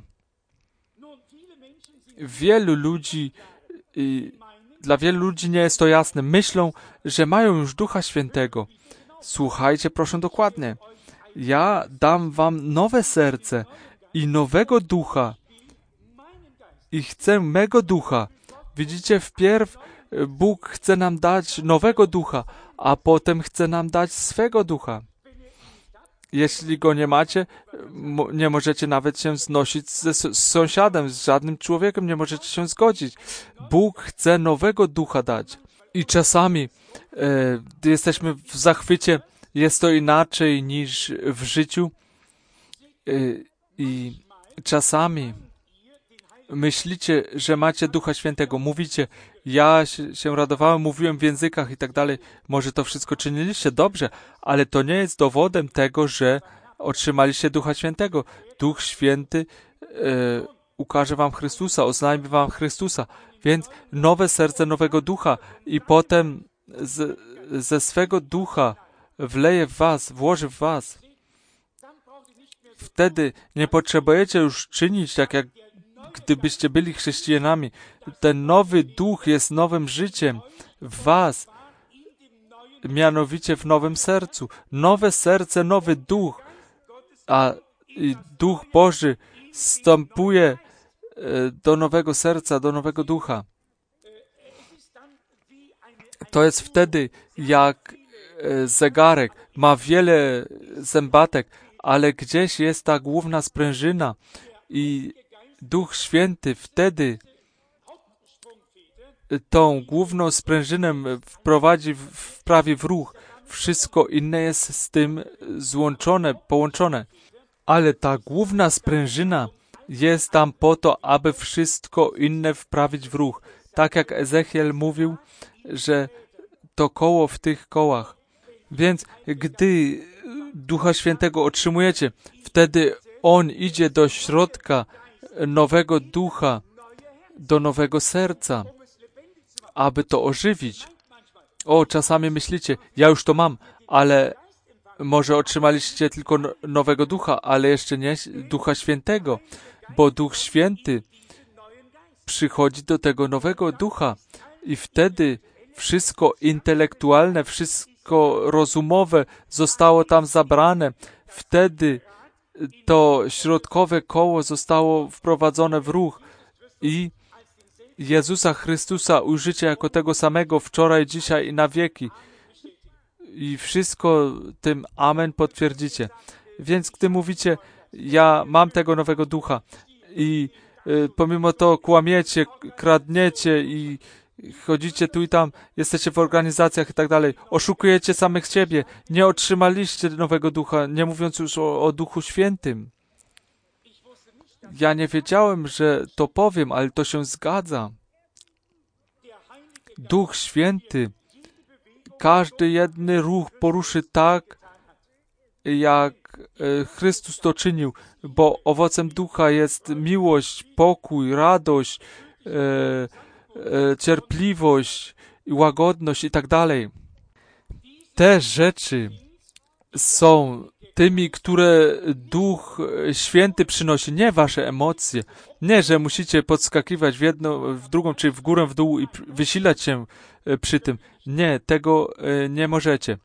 Wielu ludzi, i dla wielu ludzi nie jest to jasne. Myślą, że mają już Ducha Świętego. Słuchajcie, proszę dokładnie. Ja dam wam nowe serce i nowego ducha. I chcę mego ducha. Widzicie, wpierw Bóg chce nam dać nowego ducha, a potem chce nam dać swego ducha. Jeśli go nie macie, nie możecie nawet się znosić ze, z sąsiadem, z żadnym człowiekiem nie możecie się zgodzić. Bóg chce nowego ducha dać. I czasami, e, gdy jesteśmy w zachwycie, jest to inaczej niż w życiu. E, I czasami myślicie, że macie Ducha Świętego. Mówicie, ja się, się radowałem, mówiłem w językach i tak dalej. Może to wszystko czyniliście dobrze, ale to nie jest dowodem tego, że otrzymaliście Ducha Świętego. Duch Święty e, ukaże wam Chrystusa, oznajmi wam Chrystusa. Więc nowe serce nowego ducha i potem z, ze swego ducha wleje w was, włoży w was. Wtedy nie potrzebujecie już czynić tak, jak gdybyście byli chrześcijanami. Ten nowy duch jest nowym życiem w was, mianowicie w nowym sercu. Nowe serce, nowy duch, a Duch Boży wstępuje do nowego serca, do nowego ducha. To jest wtedy jak zegarek. Ma wiele zębatek, ale gdzieś jest ta główna sprężyna i Duch Święty wtedy tą główną sprężynę wprowadzi, wprawi w ruch. Wszystko inne jest z tym złączone, połączone. Ale ta główna sprężyna jest tam po to, aby wszystko inne wprawić w ruch. Tak jak Ezechiel mówił, że to koło w tych kołach. Więc gdy Ducha Świętego otrzymujecie, wtedy On idzie do środka nowego ducha, do nowego serca, aby to ożywić. O, czasami myślicie, ja już to mam, ale może otrzymaliście tylko nowego ducha, ale jeszcze nie Ducha Świętego, bo Duch Święty przychodzi do tego nowego ducha i wtedy wszystko intelektualne, wszystko rozumowe zostało tam zabrane. Wtedy to środkowe koło zostało wprowadzone w ruch i Jezusa Chrystusa ujrzycie jako tego samego wczoraj, dzisiaj i na wieki. I wszystko tym amen potwierdzicie. Więc gdy mówicie, ja mam tego nowego ducha i y, pomimo to kłamiecie, kradniecie i chodzicie tu i tam, jesteście w organizacjach i tak dalej, oszukujecie samych siebie, nie otrzymaliście nowego ducha, nie mówiąc już o, o Duchu Świętym. Ja nie wiedziałem, że to powiem, ale to się zgadza. Duch Święty każdy jedny ruch poruszy tak, jak Chrystus to czynił, bo owocem ducha jest miłość, pokój, radość, e, e, cierpliwość, łagodność i tak dalej. Te rzeczy są tymi, które Duch Święty przynosi, nie wasze emocje. Nie, że musicie podskakiwać w jedną, w drugą, czy w górę, w dół i wysilać się przy tym. Nie, tego nie możecie.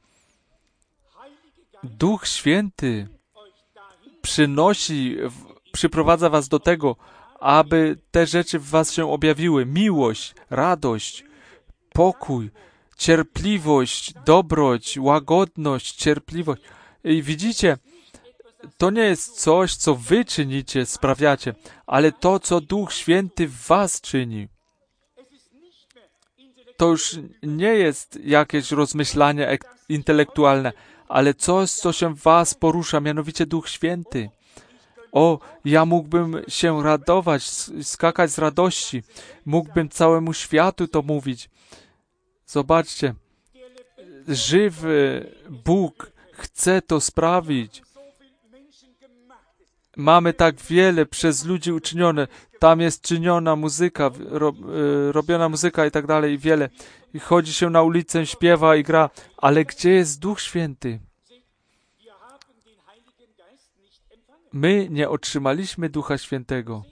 Duch Święty przynosi, przyprowadza was do tego, aby te rzeczy w was się objawiły. Miłość, radość, pokój, cierpliwość, dobroć, łagodność, cierpliwość. I widzicie, to nie jest coś, co wy czynicie, sprawiacie, ale to, co Duch Święty w was czyni. To już nie jest jakieś rozmyślanie intelektualne, ale coś, co się w was porusza, mianowicie Duch Święty. O, ja mógłbym się radować, skakać z radości. Mógłbym całemu światu to mówić. Zobaczcie, żywy Bóg chce to sprawić. Mamy tak wiele przez ludzi uczynione. Tam jest czyniona muzyka, ro, robiona muzyka i tak dalej, i wiele. I chodzi się na ulicę, śpiewa i gra. Ale gdzie jest Duch Święty? My nie otrzymaliśmy Ducha Świętego.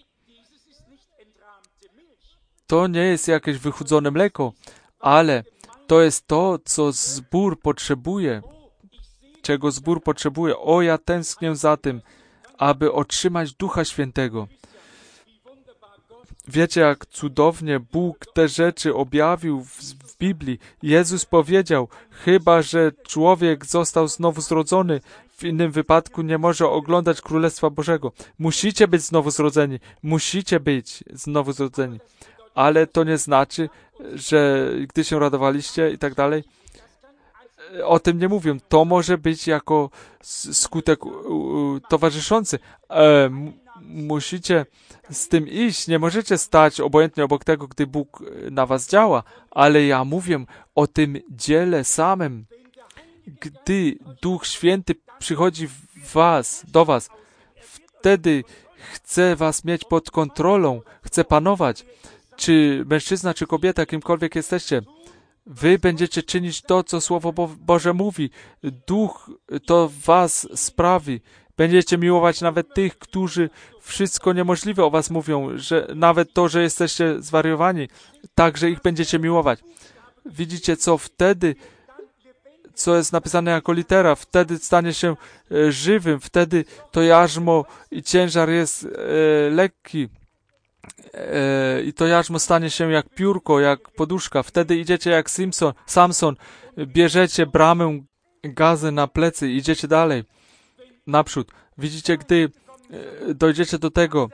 To nie jest jakieś wychudzone mleko, ale to jest to, co zbór potrzebuje. Czego zbór potrzebuje. O, ja tęsknię za tym, aby otrzymać Ducha Świętego. Wiecie, jak cudownie Bóg te rzeczy objawił w, w Biblii. Jezus powiedział, chyba że człowiek został znowu zrodzony, w innym wypadku nie może oglądać Królestwa Bożego. Musicie być znowu zrodzeni. Musicie być znowu zrodzeni. Ale to nie znaczy, że gdy się radowaliście i tak dalej, o tym nie mówią. To może być jako skutek towarzyszący. E, musicie z tym iść. Nie możecie stać obojętnie obok tego, gdy Bóg na was działa. Ale ja mówię o tym dziele samym. Gdy Duch Święty przychodzi w was, do was, wtedy chce was mieć pod kontrolą, chce panować. Czy mężczyzna, czy kobieta, kimkolwiek jesteście, wy będziecie czynić to, co Słowo Bo- Boże mówi. Duch to w was sprawi. Będziecie miłować nawet tych, którzy wszystko niemożliwe o was mówią, że nawet to, że jesteście zwariowani, także ich będziecie miłować. Widzicie, co wtedy, co jest napisane jako litera, wtedy stanie się e, żywym, wtedy to jarzmo i ciężar jest e, lekki. E, I to jarzmo stanie się jak piórko, jak poduszka. Wtedy idziecie jak Simpson, Samson, bierzecie bramę, gazę na plecy i idziecie dalej, naprzód. Widzicie, gdy e, dojdziecie do tego,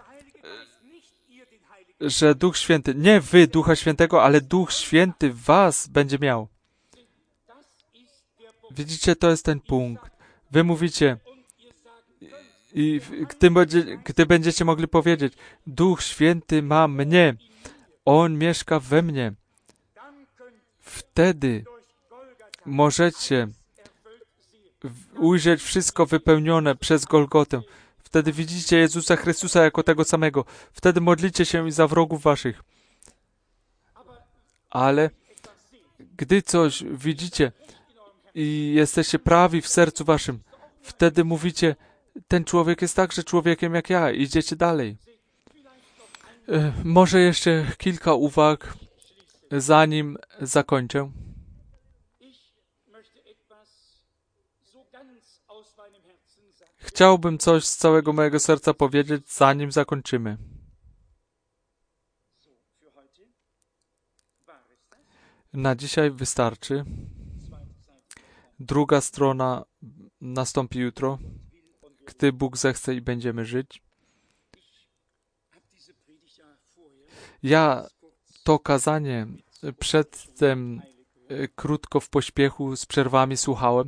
e, że Duch Święty, nie wy Ducha Świętego, ale Duch Święty w was będzie miał. Widzicie, to jest ten punkt. Wy mówicie, i gdy, będzie, gdy będziecie mogli powiedzieć, Duch Święty ma mnie, On mieszka we mnie, wtedy możecie ujrzeć wszystko wypełnione przez Golgotę. Wtedy widzicie Jezusa Chrystusa jako tego samego. Wtedy modlicie się i za wrogów waszych. Ale gdy coś widzicie i jesteście prawi w sercu waszym, wtedy mówicie, ten człowiek jest także człowiekiem jak ja. Idziecie dalej. E, może jeszcze kilka uwag, zanim zakończę. Chciałbym coś z całego mojego serca powiedzieć, zanim zakończymy. Na dzisiaj wystarczy. Druga strona nastąpi jutro, gdy Bóg zechce i będziemy żyć. Ja to kazanie przedtem krótko w pośpiechu z przerwami słuchałem.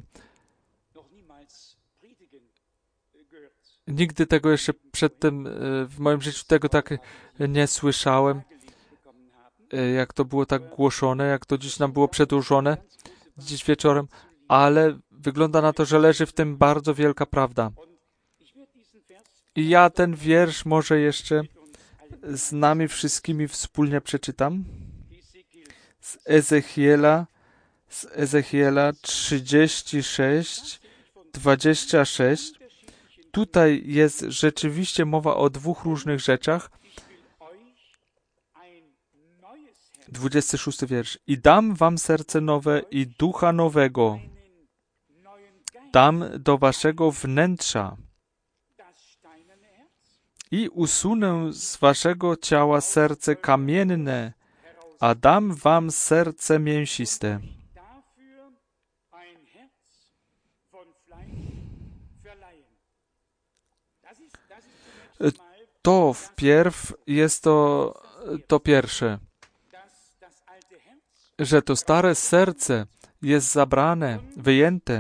Nigdy tego jeszcze przedtem w moim życiu tego tak nie słyszałem, jak to było tak głoszone, jak to dziś nam było przedłużone, dziś wieczorem, ale wygląda na to, że leży w tym bardzo wielka prawda. I ja ten wiersz może jeszcze z nami wszystkimi wspólnie przeczytam. Z Ezechiela, z Ezechiela trzydzieści sześć, dwadzieścia sześć. Tutaj jest rzeczywiście mowa o dwóch różnych rzeczach. dwudziesty szósty wiersz. I dam wam serce nowe i ducha nowego. Dam do waszego wnętrza. i usunę z waszego ciała serce kamienne, a dam wam serce mięsiste. To wpierw jest to, to pierwsze, że to stare serce jest zabrane, wyjęte,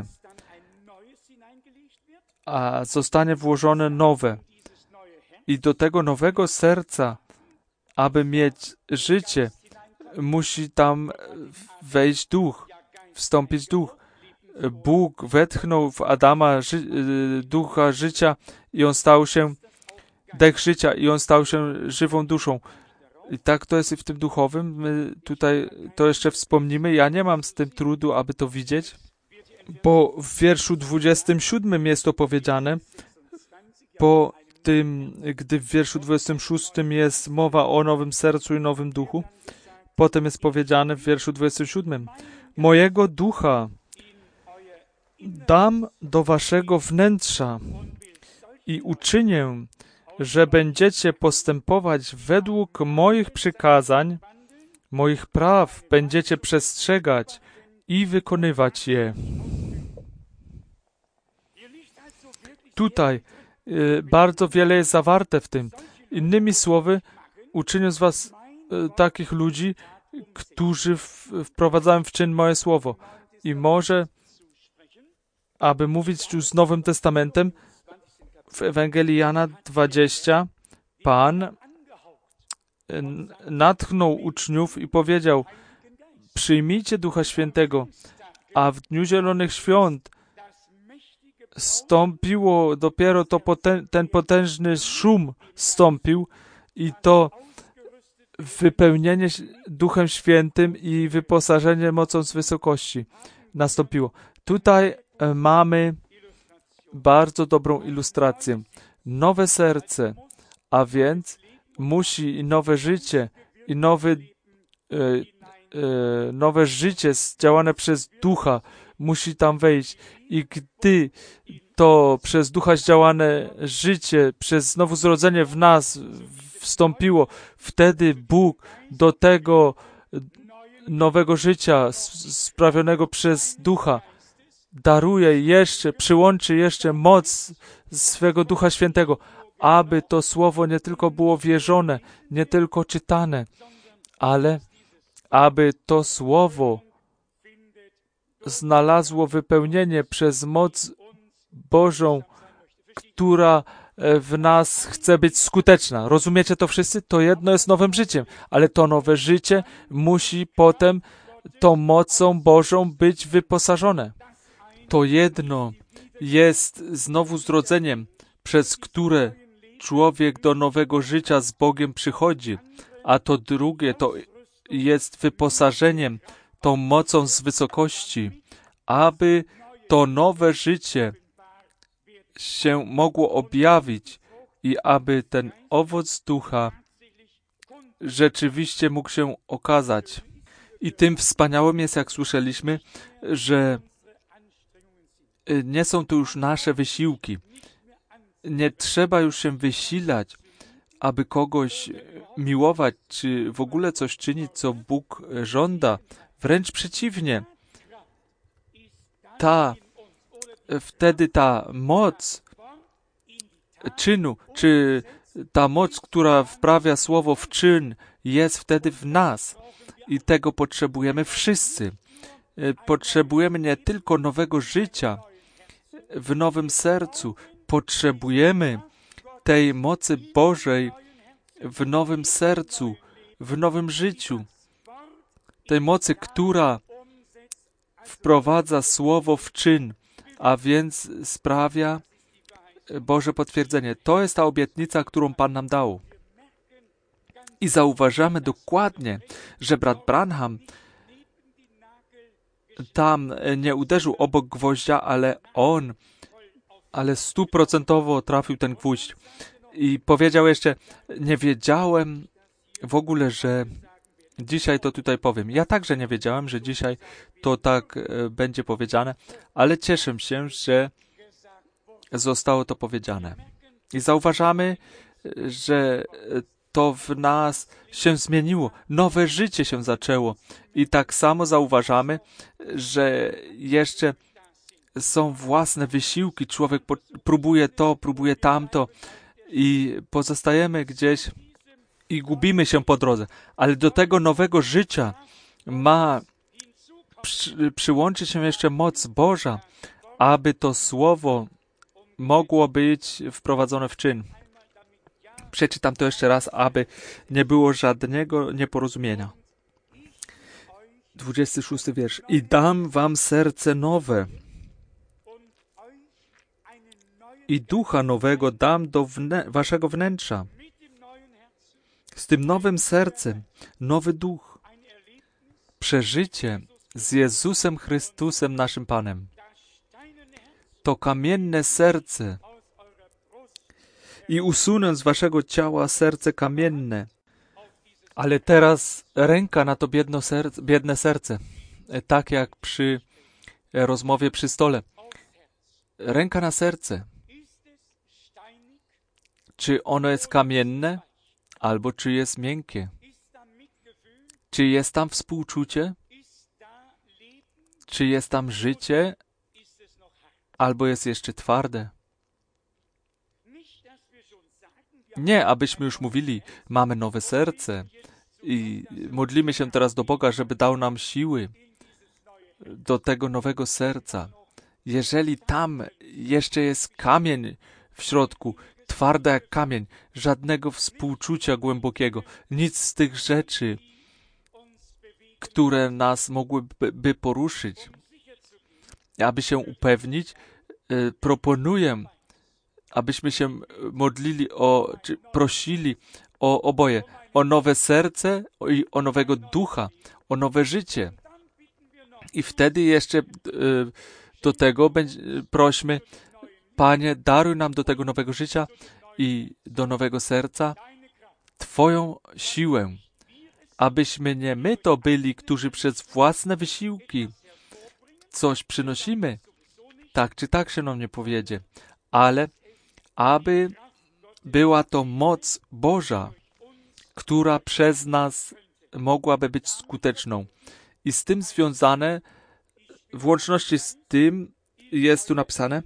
a zostanie włożone nowe. I do tego nowego serca, aby mieć życie, musi tam wejść duch, wstąpić duch. Bóg wetchnął w Adama ży ducha życia i on stał się, dech życia i on stał się żywą duszą. I tak to jest i w tym duchowym. My tutaj to jeszcze wspomnimy. Ja nie mam z tym trudu, aby to widzieć, bo w wierszu dwudziestym siódmym jest to powiedziane. Po tym, gdy w wierszu dwudziestym szóstym jest mowa o nowym sercu i nowym duchu, potem jest powiedziane w wierszu dwudziestym siódmym: mojego ducha dam do waszego wnętrza i uczynię, że będziecie postępować według moich przykazań, moich praw będziecie przestrzegać i wykonywać je. Tutaj y, bardzo wiele jest zawarte w tym. Innymi słowy, uczynię z was y, takich ludzi, którzy w, wprowadzają w czyn moje słowo. I może, aby mówić już z Nowym Testamentem, w Ewangelii Jana dwudziestym Pan natchnął uczniów i powiedział: przyjmijcie Ducha Świętego, a w Dniu Zielonych Świąt stąpiło dopiero to potę- ten potężny szum stąpił i to wypełnienie Duchem Świętym i wyposażenie mocą z wysokości nastąpiło. Tutaj mamy bardzo dobrą ilustrację. Nowe serce, a więc musi i nowe życie, i nowy, e, e, nowe życie zdziałane przez Ducha musi tam wejść. I gdy to przez Ducha zdziałane życie, przez znowu zrodzenie w nas wstąpiło, wtedy Bóg do tego nowego życia sprawionego przez Ducha daruje jeszcze, przyłączy jeszcze moc swego Ducha Świętego, aby to słowo nie tylko było wierzone, nie tylko czytane, ale aby to słowo znalazło wypełnienie przez moc Bożą, która w nas chce być skuteczna. Rozumiecie to wszyscy? To jedno jest nowym życiem, ale to nowe życie musi potem tą mocą Bożą być wyposażone. To jedno jest znowu zrodzeniem, przez które człowiek do nowego życia z Bogiem przychodzi, a to drugie to jest wyposażeniem, tą mocą z wysokości, aby to nowe życie się mogło objawić i aby ten owoc ducha rzeczywiście mógł się okazać. I tym wspaniałym jest, jak słyszeliśmy, że nie są to już nasze wysiłki. Nie trzeba już się wysilać, aby kogoś miłować, czy w ogóle coś czynić, co Bóg żąda. Wręcz przeciwnie. Ta, wtedy ta moc czynu, czy ta moc, która wprawia słowo w czyn, jest wtedy w nas. I tego potrzebujemy wszyscy. Potrzebujemy nie tylko nowego życia w nowym sercu. Potrzebujemy tej mocy Bożej w nowym sercu, w nowym życiu. Tej mocy, która wprowadza słowo w czyn, a więc sprawia Boże potwierdzenie. To jest ta obietnica, którą Pan nam dał. I zauważamy dokładnie, że brat Branham tam nie uderzył obok gwoździa, ale on, ale stuprocentowo trafił ten gwóźdź. I powiedział jeszcze: nie wiedziałem w ogóle, że dzisiaj to tutaj powiem. Ja także nie wiedziałem, że dzisiaj to tak e, będzie powiedziane, ale cieszę się, że zostało to powiedziane. I zauważamy że to w nas się zmieniło. Nowe życie się zaczęło. I tak samo zauważamy, że jeszcze są własne wysiłki. Człowiek po, próbuje to, próbuje tamto i pozostajemy gdzieś i gubimy się po drodze. Ale do tego nowego życia ma przy, przyłączyć się jeszcze moc Boża, aby to słowo mogło być wprowadzone w czyn. Przeczytam to jeszcze raz, aby nie było żadnego nieporozumienia. dwudziesty szósty wiersz. I dam wam serce nowe i ducha nowego dam do wnę- waszego wnętrza. Z tym nowym sercem, nowy duch, przeżycie z Jezusem Chrystusem, naszym Panem. To kamienne serce i usunę z waszego ciała serce kamienne. Ale teraz ręka na to biedno serce, biedne serce, tak jak przy rozmowie przy stole. Ręka na serce. Czy ono jest kamienne, albo czy jest miękkie? Czy jest tam współczucie? Czy jest tam życie, albo jest jeszcze twarde? Nie, abyśmy już mówili, mamy nowe serce i modlimy się teraz do Boga, żeby dał nam siły do tego nowego serca. Jeżeli tam jeszcze jest kamień w środku, twarde jak kamień, żadnego współczucia głębokiego, nic z tych rzeczy, które nas mogłyby by poruszyć. Aby się upewnić, y, proponuję, abyśmy się modlili o, czy prosili o oboje, o nowe serce i o nowego ducha, o nowe życie. I wtedy jeszcze y, do tego będzie, prośmy, Panie, daruj nam do tego nowego życia i do nowego serca Twoją siłę, abyśmy nie my to byli, którzy przez własne wysiłki coś przynosimy, tak czy tak się nam nie powiedzie, ale aby była to moc Boża, która przez nas mogłaby być skuteczną. I z tym związane, w łączności z tym jest tu napisane,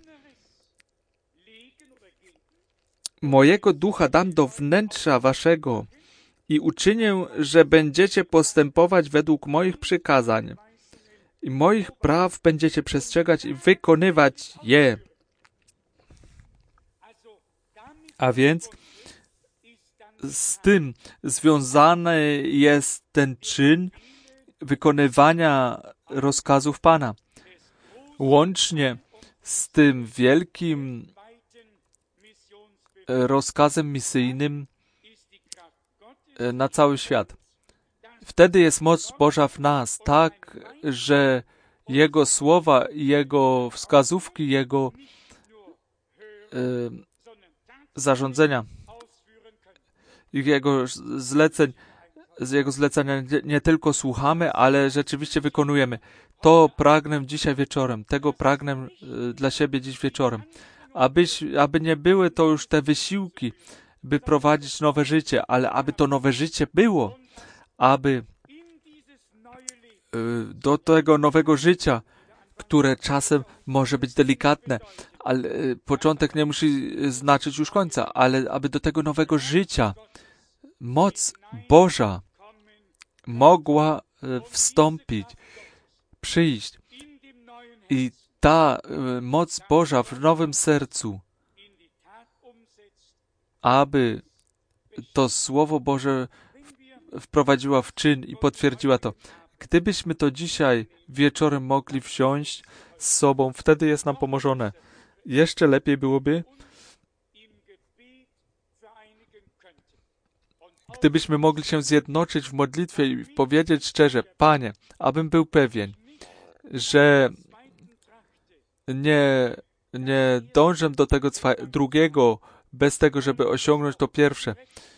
mojego ducha dam do wnętrza waszego i uczynię, że będziecie postępować według moich przykazań i moich praw będziecie przestrzegać i wykonywać je. A więc z tym związany jest ten czyn wykonywania rozkazów Pana. Łącznie z tym wielkim rozkazem misyjnym na cały świat. Wtedy jest moc Boża w nas, tak, że Jego słowa, Jego wskazówki, Jego y, zarządzenia, Jego zleceń, z Jego zlecenia nie, nie tylko słuchamy, ale rzeczywiście wykonujemy. To pragnę dzisiaj wieczorem, tego pragnę y, dla siebie dziś wieczorem. Abyś, aby nie były to już te wysiłki, by prowadzić nowe życie, ale aby to nowe życie było, aby y, do tego nowego życia, które czasem może być delikatne, ale y, początek nie musi znaczyć już końca, ale aby do tego nowego życia moc Boża mogła y, wstąpić, przyjść i ta y, moc Boża w nowym sercu, aby to Słowo Boże wprowadziła w czyn i potwierdziła to. Gdybyśmy to dzisiaj wieczorem mogli wziąć z sobą, wtedy jest nam pomożone. Jeszcze lepiej byłoby, gdybyśmy mogli się zjednoczyć w modlitwie i powiedzieć szczerze, Panie, abym był pewien, że nie, nie dążę do tego drugiego bez tego, żeby osiągnąć to pierwsze.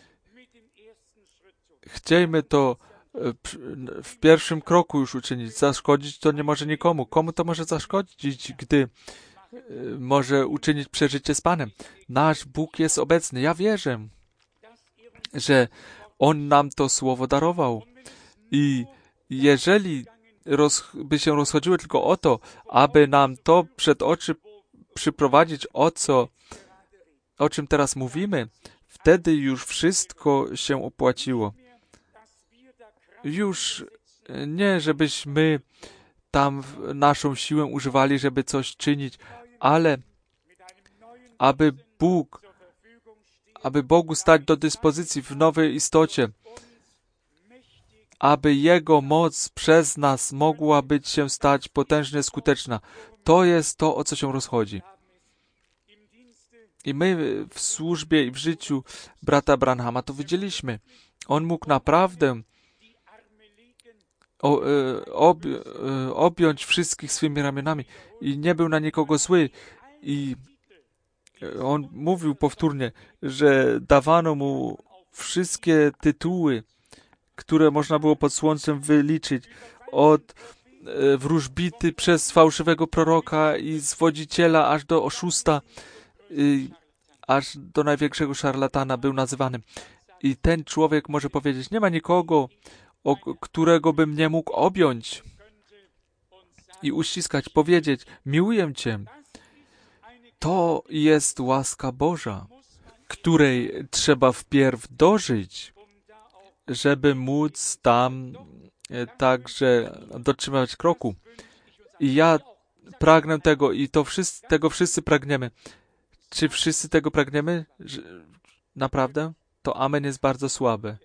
Chciejmy to w pierwszym kroku już uczynić. Zaszkodzić to nie może nikomu. Komu to może zaszkodzić, gdy może uczynić przeżycie z Panem? Nasz Bóg jest obecny. Ja wierzę. że On nam to słowo darował. I jeżeli roz, by się rozchodziło tylko o to, aby nam to przed oczy przyprowadzić, o co, o czym teraz mówimy, wtedy już wszystko się opłaciło. Już nie, żebyśmy tam naszą siłę używali, żeby coś czynić, ale aby Bóg, aby Bogu stać do dyspozycji w nowej istocie, aby Jego moc przez nas mogła być się stać potężnie skuteczna. To jest to, o co się rozchodzi. I my w służbie i w życiu brata Branhama to widzieliśmy. On mógł naprawdę o, ob, objąć wszystkich swymi ramionami i nie był na nikogo zły. I on mówił powtórnie, że dawano mu wszystkie tytuły, które można było pod słońcem wyliczyć, od wróżbity przez fałszywego proroka i zwodziciela aż do oszusta, aż do największego szarlatana był nazywany. I ten człowiek może powiedzieć, nie ma nikogo, o którego bym nie mógł objąć i uściskać, powiedzieć, miłuję Cię. To jest łaska Boża, której trzeba wpierw dożyć, żeby móc tam także dotrzymać kroku. I ja pragnę tego i to wszyscy, tego wszyscy pragniemy. Czy wszyscy tego pragniemy? Naprawdę? To amen jest bardzo słabe.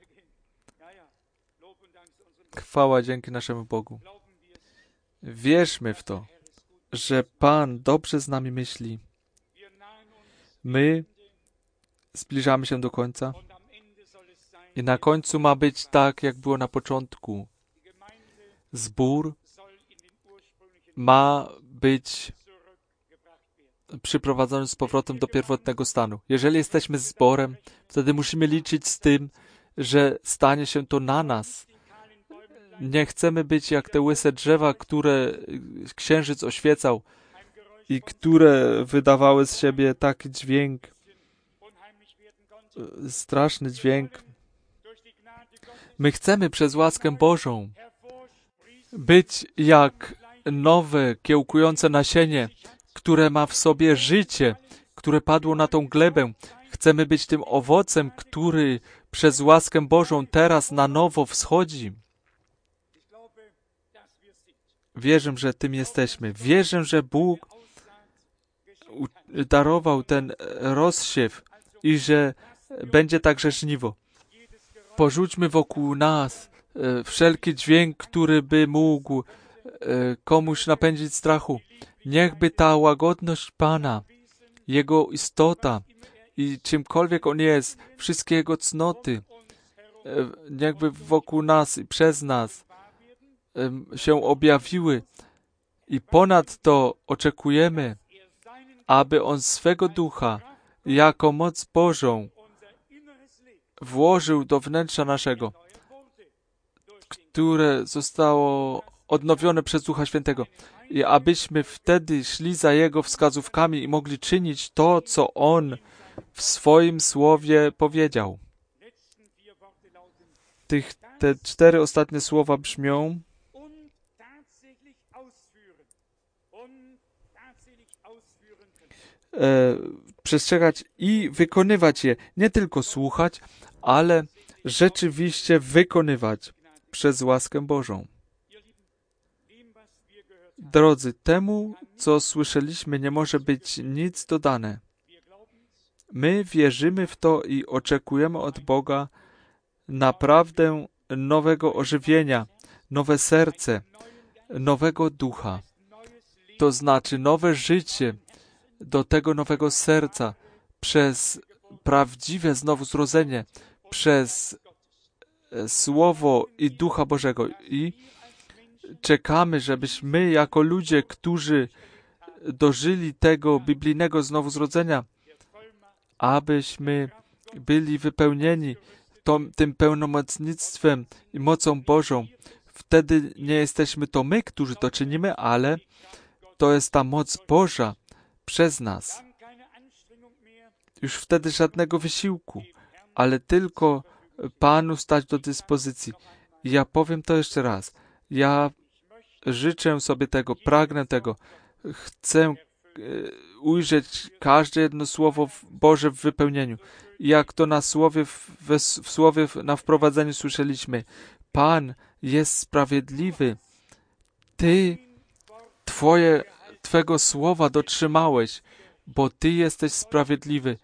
Chwała dzięki naszemu Bogu. Wierzmy w to, że Pan dobrze z nami myśli. My zbliżamy się do końca i na końcu ma być tak, jak było na początku. Zbór ma być przyprowadzony z powrotem do pierwotnego stanu. Jeżeli jesteśmy zborem, wtedy musimy liczyć z tym, że stanie się to na nas. Nie chcemy być jak te łyse drzewa, które księżyc oświecał i które wydawały z siebie taki dźwięk, straszny dźwięk. My chcemy przez łaskę Bożą być jak nowe, kiełkujące nasienie, które ma w sobie życie, które padło na tą glebę. Chcemy być tym owocem, który przez łaskę Bożą teraz na nowo wschodzi. Wierzę, że tym jesteśmy. Wierzę, że Bóg darował ten rozsiew i że będzie także żniwo. Porzućmy wokół nas e, wszelki dźwięk, który by mógł e, komuś napędzić strachu. Niechby ta łagodność Pana, Jego istota i czymkolwiek On jest, wszystkie Jego cnoty, e, niechby wokół nas i przez nas e, się objawiły. I ponadto oczekujemy, aby On swego ducha jako moc Bożą włożył do wnętrza naszego, które zostało odnowione przez Ducha Świętego. I abyśmy wtedy szli za Jego wskazówkami i mogli czynić to, co On w swoim słowie powiedział. Tych, te cztery ostatnie słowa brzmią: e, przestrzegać i wykonywać je. Nie tylko słuchać, ale rzeczywiście wykonywać przez łaskę Bożą. Drodzy, temu, co słyszeliśmy, nie może być nic dodane. My wierzymy w to i oczekujemy od Boga naprawdę nowego ożywienia, nowe serce, nowego ducha. To znaczy nowe życie do tego nowego serca przez prawdziwe znowu-zrodzenie, przez Słowo i Ducha Bożego. I czekamy, żebyśmy jako ludzie, którzy dożyli tego biblijnego znowu-zrodzenia, abyśmy byli wypełnieni tą, tym pełnomocnictwem i mocą Bożą. Wtedy nie jesteśmy to my, którzy to czynimy, ale to jest ta moc Boża przez nas. Już wtedy żadnego wysiłku, ale tylko Panu stać do dyspozycji. I ja powiem to jeszcze raz. Ja życzę sobie tego, pragnę tego. Chcę e, ujrzeć każde jedno słowo Boże w wypełnieniu. Jak to na słowie, w, w, w słowie na wprowadzeniu słyszeliśmy. Pan jest sprawiedliwy. Ty Twoje, Twego słowa dotrzymałeś, bo Ty jesteś sprawiedliwy.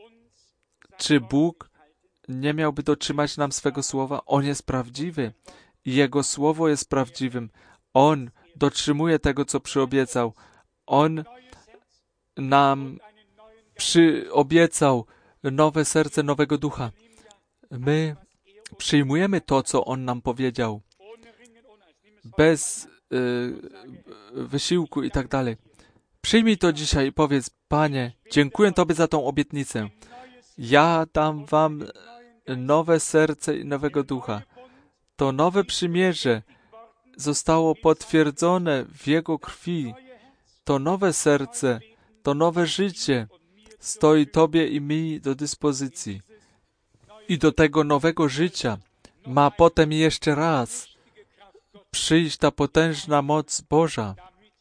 Czy Bóg nie miałby dotrzymać nam swego słowa? On jest prawdziwy i Jego słowo jest prawdziwym. On dotrzymuje tego, co przyobiecał. On nam przyobiecał nowe serce, nowego ducha. My przyjmujemy to, co On nam powiedział. Bez y, wysiłku i tak dalej. Przyjmij to dzisiaj i powiedz, Panie, dziękuję Tobie za tą obietnicę. Ja dam Wam nowe serce i nowego ducha. To nowe przymierze zostało potwierdzone w Jego krwi. To nowe serce, to nowe życie stoi Tobie i mi do dyspozycji. I do tego nowego życia ma potem jeszcze raz przyjść ta potężna moc Boża,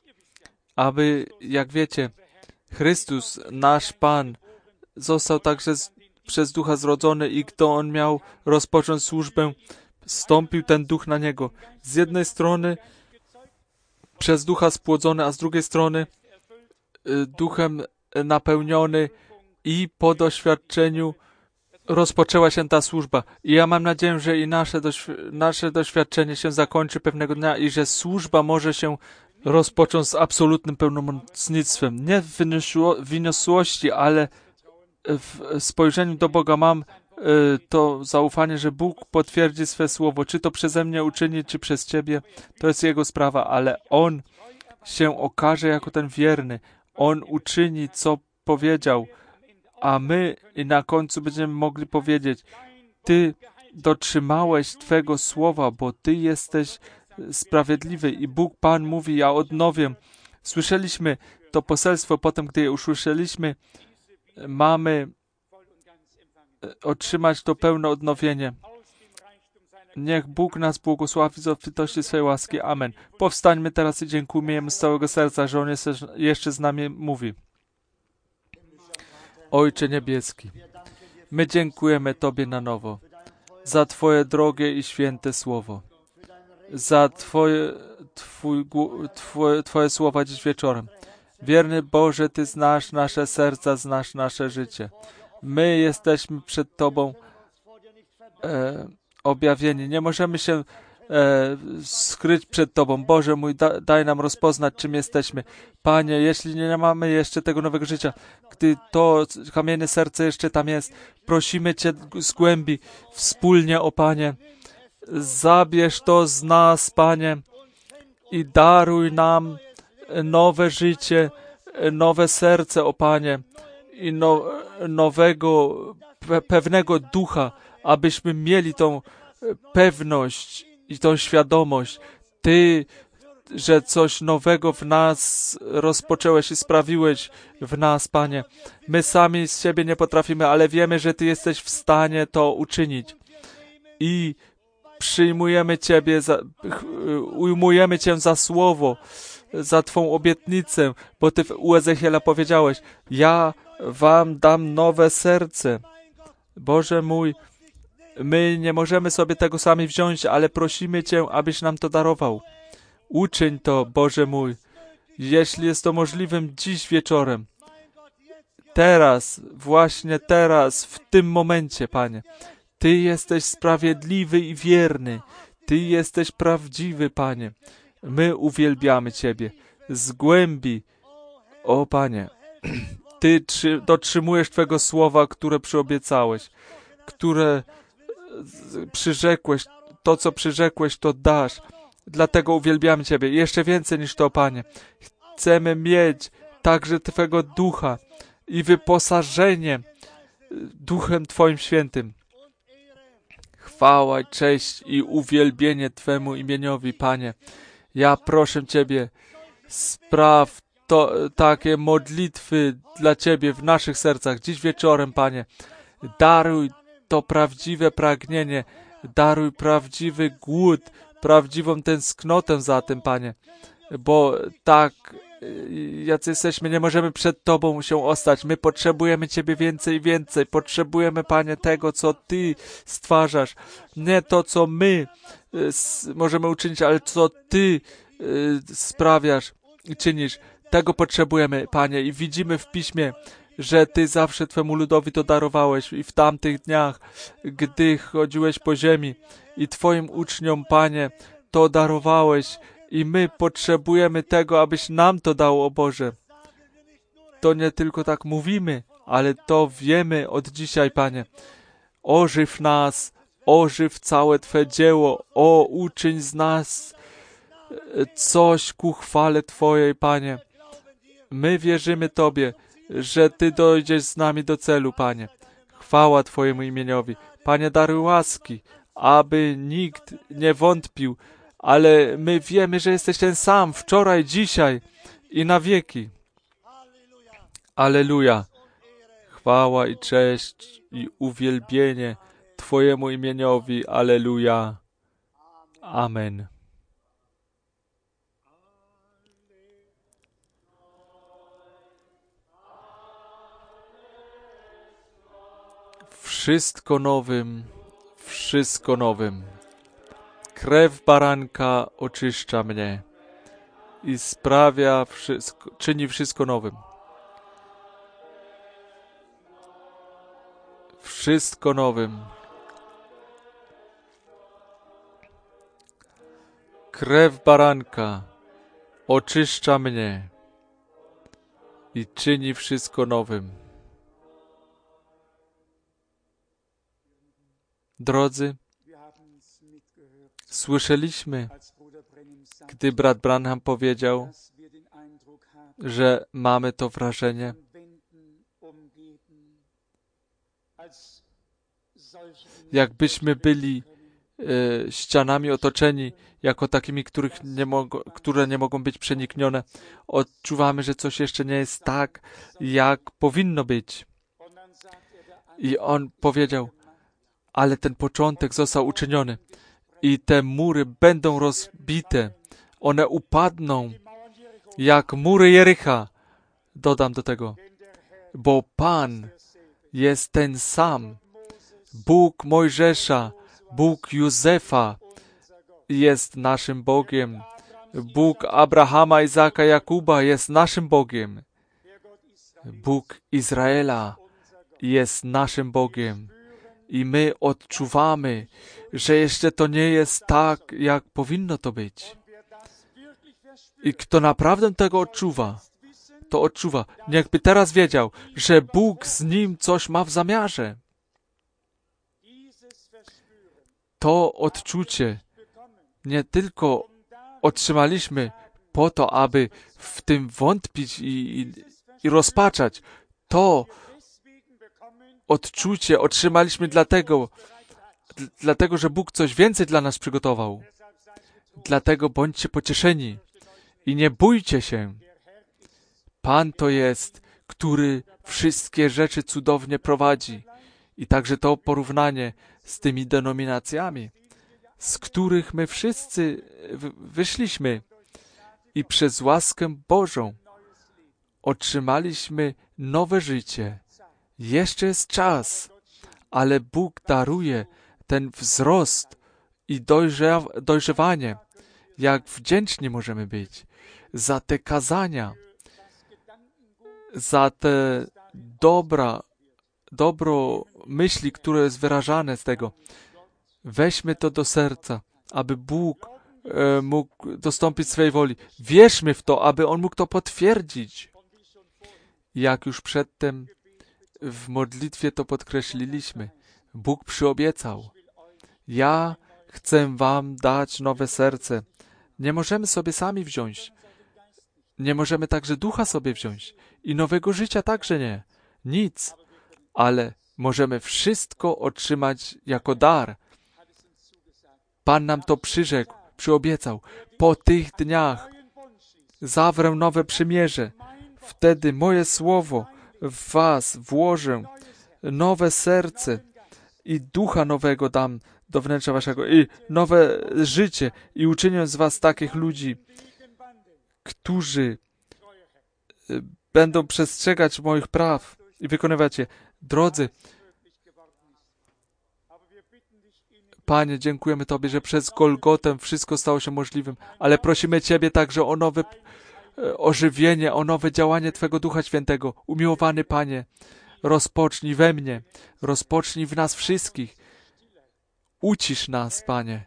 aby, jak wiecie, Chrystus, nasz Pan, został także z, przez Ducha zrodzony i gdy On miał rozpocząć służbę, stąpił ten Duch na Niego. Z jednej strony przez Ducha spłodzony, a z drugiej strony y, Duchem napełniony i po doświadczeniu rozpoczęła się ta służba. I ja mam nadzieję, że i nasze, doświ- nasze doświadczenie się zakończy pewnego dnia i że służba może się rozpocząć z absolutnym pełnomocnictwem. Nie w wyniosło- wyniosłości, ale w spojrzeniu do Boga mam y, to zaufanie, że Bóg potwierdzi swe słowo. Czy to przeze mnie uczyni, czy przez Ciebie, to jest Jego sprawa, ale On się okaże jako ten wierny. On uczyni, co powiedział, a my i na końcu będziemy mogli powiedzieć, Ty dotrzymałeś Twego słowa, bo Ty jesteś sprawiedliwy. I Bóg Pan mówi, ja odnowię. Słyszeliśmy to poselstwo, potem gdy je usłyszeliśmy, mamy otrzymać to pełne odnowienie. Niech Bóg nas błogosławi z obfitości swej łaski. Amen. Powstańmy teraz i dziękujmy Jemu z całego serca, że On jest, jeszcze z nami mówi. Ojcze Niebieski, my dziękujemy Tobie na nowo za Twoje drogie i święte słowo, za Twoje, twój, twoje, twoje słowa dziś wieczorem. Wierny Boże, Ty znasz nasze serca, znasz nasze życie. My jesteśmy przed Tobą e, objawieni. Nie możemy się e, skryć przed Tobą. Boże mój, da, daj nam rozpoznać, czym jesteśmy. Panie, jeśli nie mamy jeszcze tego nowego życia, gdy to kamienne serce jeszcze tam jest, prosimy Cię z głębi wspólnie, o Panie, zabierz to z nas, Panie, i daruj nam nowe życie, nowe serce, o Panie, i no, nowego, pe, pewnego ducha, abyśmy mieli tą pewność i tą świadomość. Ty, że coś nowego w nas rozpoczęłeś i sprawiłeś w nas, Panie. My sami z siebie nie potrafimy, ale wiemy, że Ty jesteś w stanie to uczynić. I przyjmujemy Ciebie, za, ujmujemy Cię za słowo, za Twą obietnicę, bo Ty u Ezechiela powiedziałeś, ja Wam dam nowe serce. Boże mój, my nie możemy sobie tego sami wziąć, ale prosimy Cię, abyś nam to darował. Uczyń to, Boże mój, jeśli jest to możliwym dziś wieczorem. Teraz, właśnie teraz, w tym momencie, Panie. Ty jesteś sprawiedliwy i wierny. Ty jesteś prawdziwy, Panie. My uwielbiamy Ciebie z głębi. O, Panie, Ty trzy, dotrzymujesz Twego słowa, które przyobiecałeś, które przyrzekłeś. To, co przyrzekłeś, to dasz. Dlatego uwielbiamy Ciebie. Jeszcze więcej niż to, Panie. Chcemy mieć także Twego ducha i wyposażenie Duchem Twoim Świętym. Chwała, cześć i uwielbienie Twemu imieniowi, Panie. Ja proszę Ciebie, spraw to, takie modlitwy dla Ciebie w naszych sercach. Dziś wieczorem, Panie, daruj to prawdziwe pragnienie, daruj prawdziwy głód, prawdziwą tęsknotę za tym, Panie, bo tak, jacy jesteśmy, nie możemy przed Tobą się ostać. My potrzebujemy Ciebie więcej i więcej. Potrzebujemy, Panie, tego, co Ty stwarzasz. Nie to, co my y, możemy uczynić, ale co Ty y, sprawiasz i czynisz. Tego potrzebujemy, Panie, i widzimy w Piśmie, że Ty zawsze Twemu ludowi to darowałeś i w tamtych dniach, gdy chodziłeś po ziemi i Twoim uczniom, Panie, to darowałeś i my potrzebujemy tego, abyś nam to dał, o Boże. To nie tylko tak mówimy, ale to wiemy od dzisiaj, Panie. Ożyw nas, ożyw całe Twe dzieło, o, uczyń z nas coś ku chwale Twojej, Panie. My wierzymy Tobie, że Ty dojdziesz z nami do celu, Panie. Chwała Twojemu imieniowi. Panie, daruj łaski, aby nikt nie wątpił, ale my wiemy, że jesteś ten sam, wczoraj, dzisiaj i na wieki. Alleluja. Chwała i cześć i uwielbienie Twojemu imieniowi. Alleluja. Amen. Wszystko nowym, wszystko nowym. Krew baranka oczyszcza mnie i sprawia wszystko, czyni wszystko nowym. Wszystko nowym. Krew baranka oczyszcza mnie i czyni wszystko nowym. Drodzy, słyszeliśmy, gdy brat Branham powiedział, że mamy to wrażenie, jakbyśmy byli e, ścianami otoczeni, jako takimi, których nie mogą, które nie mogą być przeniknione. Odczuwamy, że coś jeszcze nie jest tak, jak powinno być. I on powiedział, ale ten początek został uczyniony i te mury będą rozbite. One upadną jak mury Jericha. Dodam do tego, bo Pan jest ten sam. Bóg Mojżesza, Bóg Józefa jest naszym Bogiem. Bóg Abrahama, Izaka, Jakuba jest naszym Bogiem. Bóg Izraela jest naszym Bogiem. I my odczuwamy, że jeszcze to nie jest tak, jak powinno to być. I kto naprawdę tego odczuwa, to odczuwa. Niechby teraz wiedział, że Bóg z nim coś ma w zamiarze. To odczucie nie tylko otrzymaliśmy po to, aby w tym wątpić i, i, i rozpaczać. To odczucie otrzymaliśmy dlatego, d- dlatego, że Bóg coś więcej dla nas przygotował. Dlatego bądźcie pocieszeni i nie bójcie się. Pan to jest, który wszystkie rzeczy cudownie prowadzi. I także to porównanie z tymi denominacjami, z których my wszyscy wyszliśmy i przez łaskę Bożą otrzymaliśmy nowe życie. Jeszcze jest czas, ale Bóg daruje ten wzrost i dojrzew- dojrzewanie. Jak wdzięczni możemy być za te kazania, za te dobra, dobro myśli, które jest wyrażane z tego. Weźmy to do serca, aby Bóg e, mógł dostąpić swej woli. Wierzmy w to, aby On mógł to potwierdzić. Jak już przedtem w modlitwie to podkreśliliśmy, Bóg przyobiecał. Ja chcę wam dać nowe serce. Nie możemy sobie sami wziąć. Nie możemy także ducha sobie wziąć. I nowego życia także nie. Nic. Ale możemy wszystko otrzymać jako dar. Pan nam to przyrzekł, przyobiecał. Po tych dniach zawrę nowe przymierze. Wtedy moje słowo w was włożę, nowe serce i ducha nowego dam do wnętrza waszego i nowe życie i uczynię z was takich ludzi, którzy będą przestrzegać moich praw i wykonywać je. Drodzy, Panie, dziękujemy Tobie, że przez Golgotę wszystko stało się możliwym, ale prosimy Ciebie także o nowe ożywienie, o nowe działanie Twego Ducha Świętego. Umiłowany Panie, rozpocznij we mnie, rozpocznij w nas wszystkich. Ucisz nas, Panie,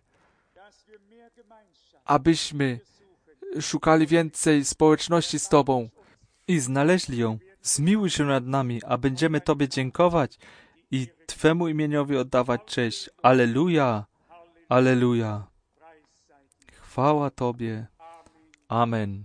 abyśmy szukali więcej społeczności z Tobą i znaleźli ją. Zmiłuj się nad nami, a będziemy Tobie dziękować i Twemu imieniowi oddawać cześć. Alleluja, alleluja. Chwała Tobie. Amen.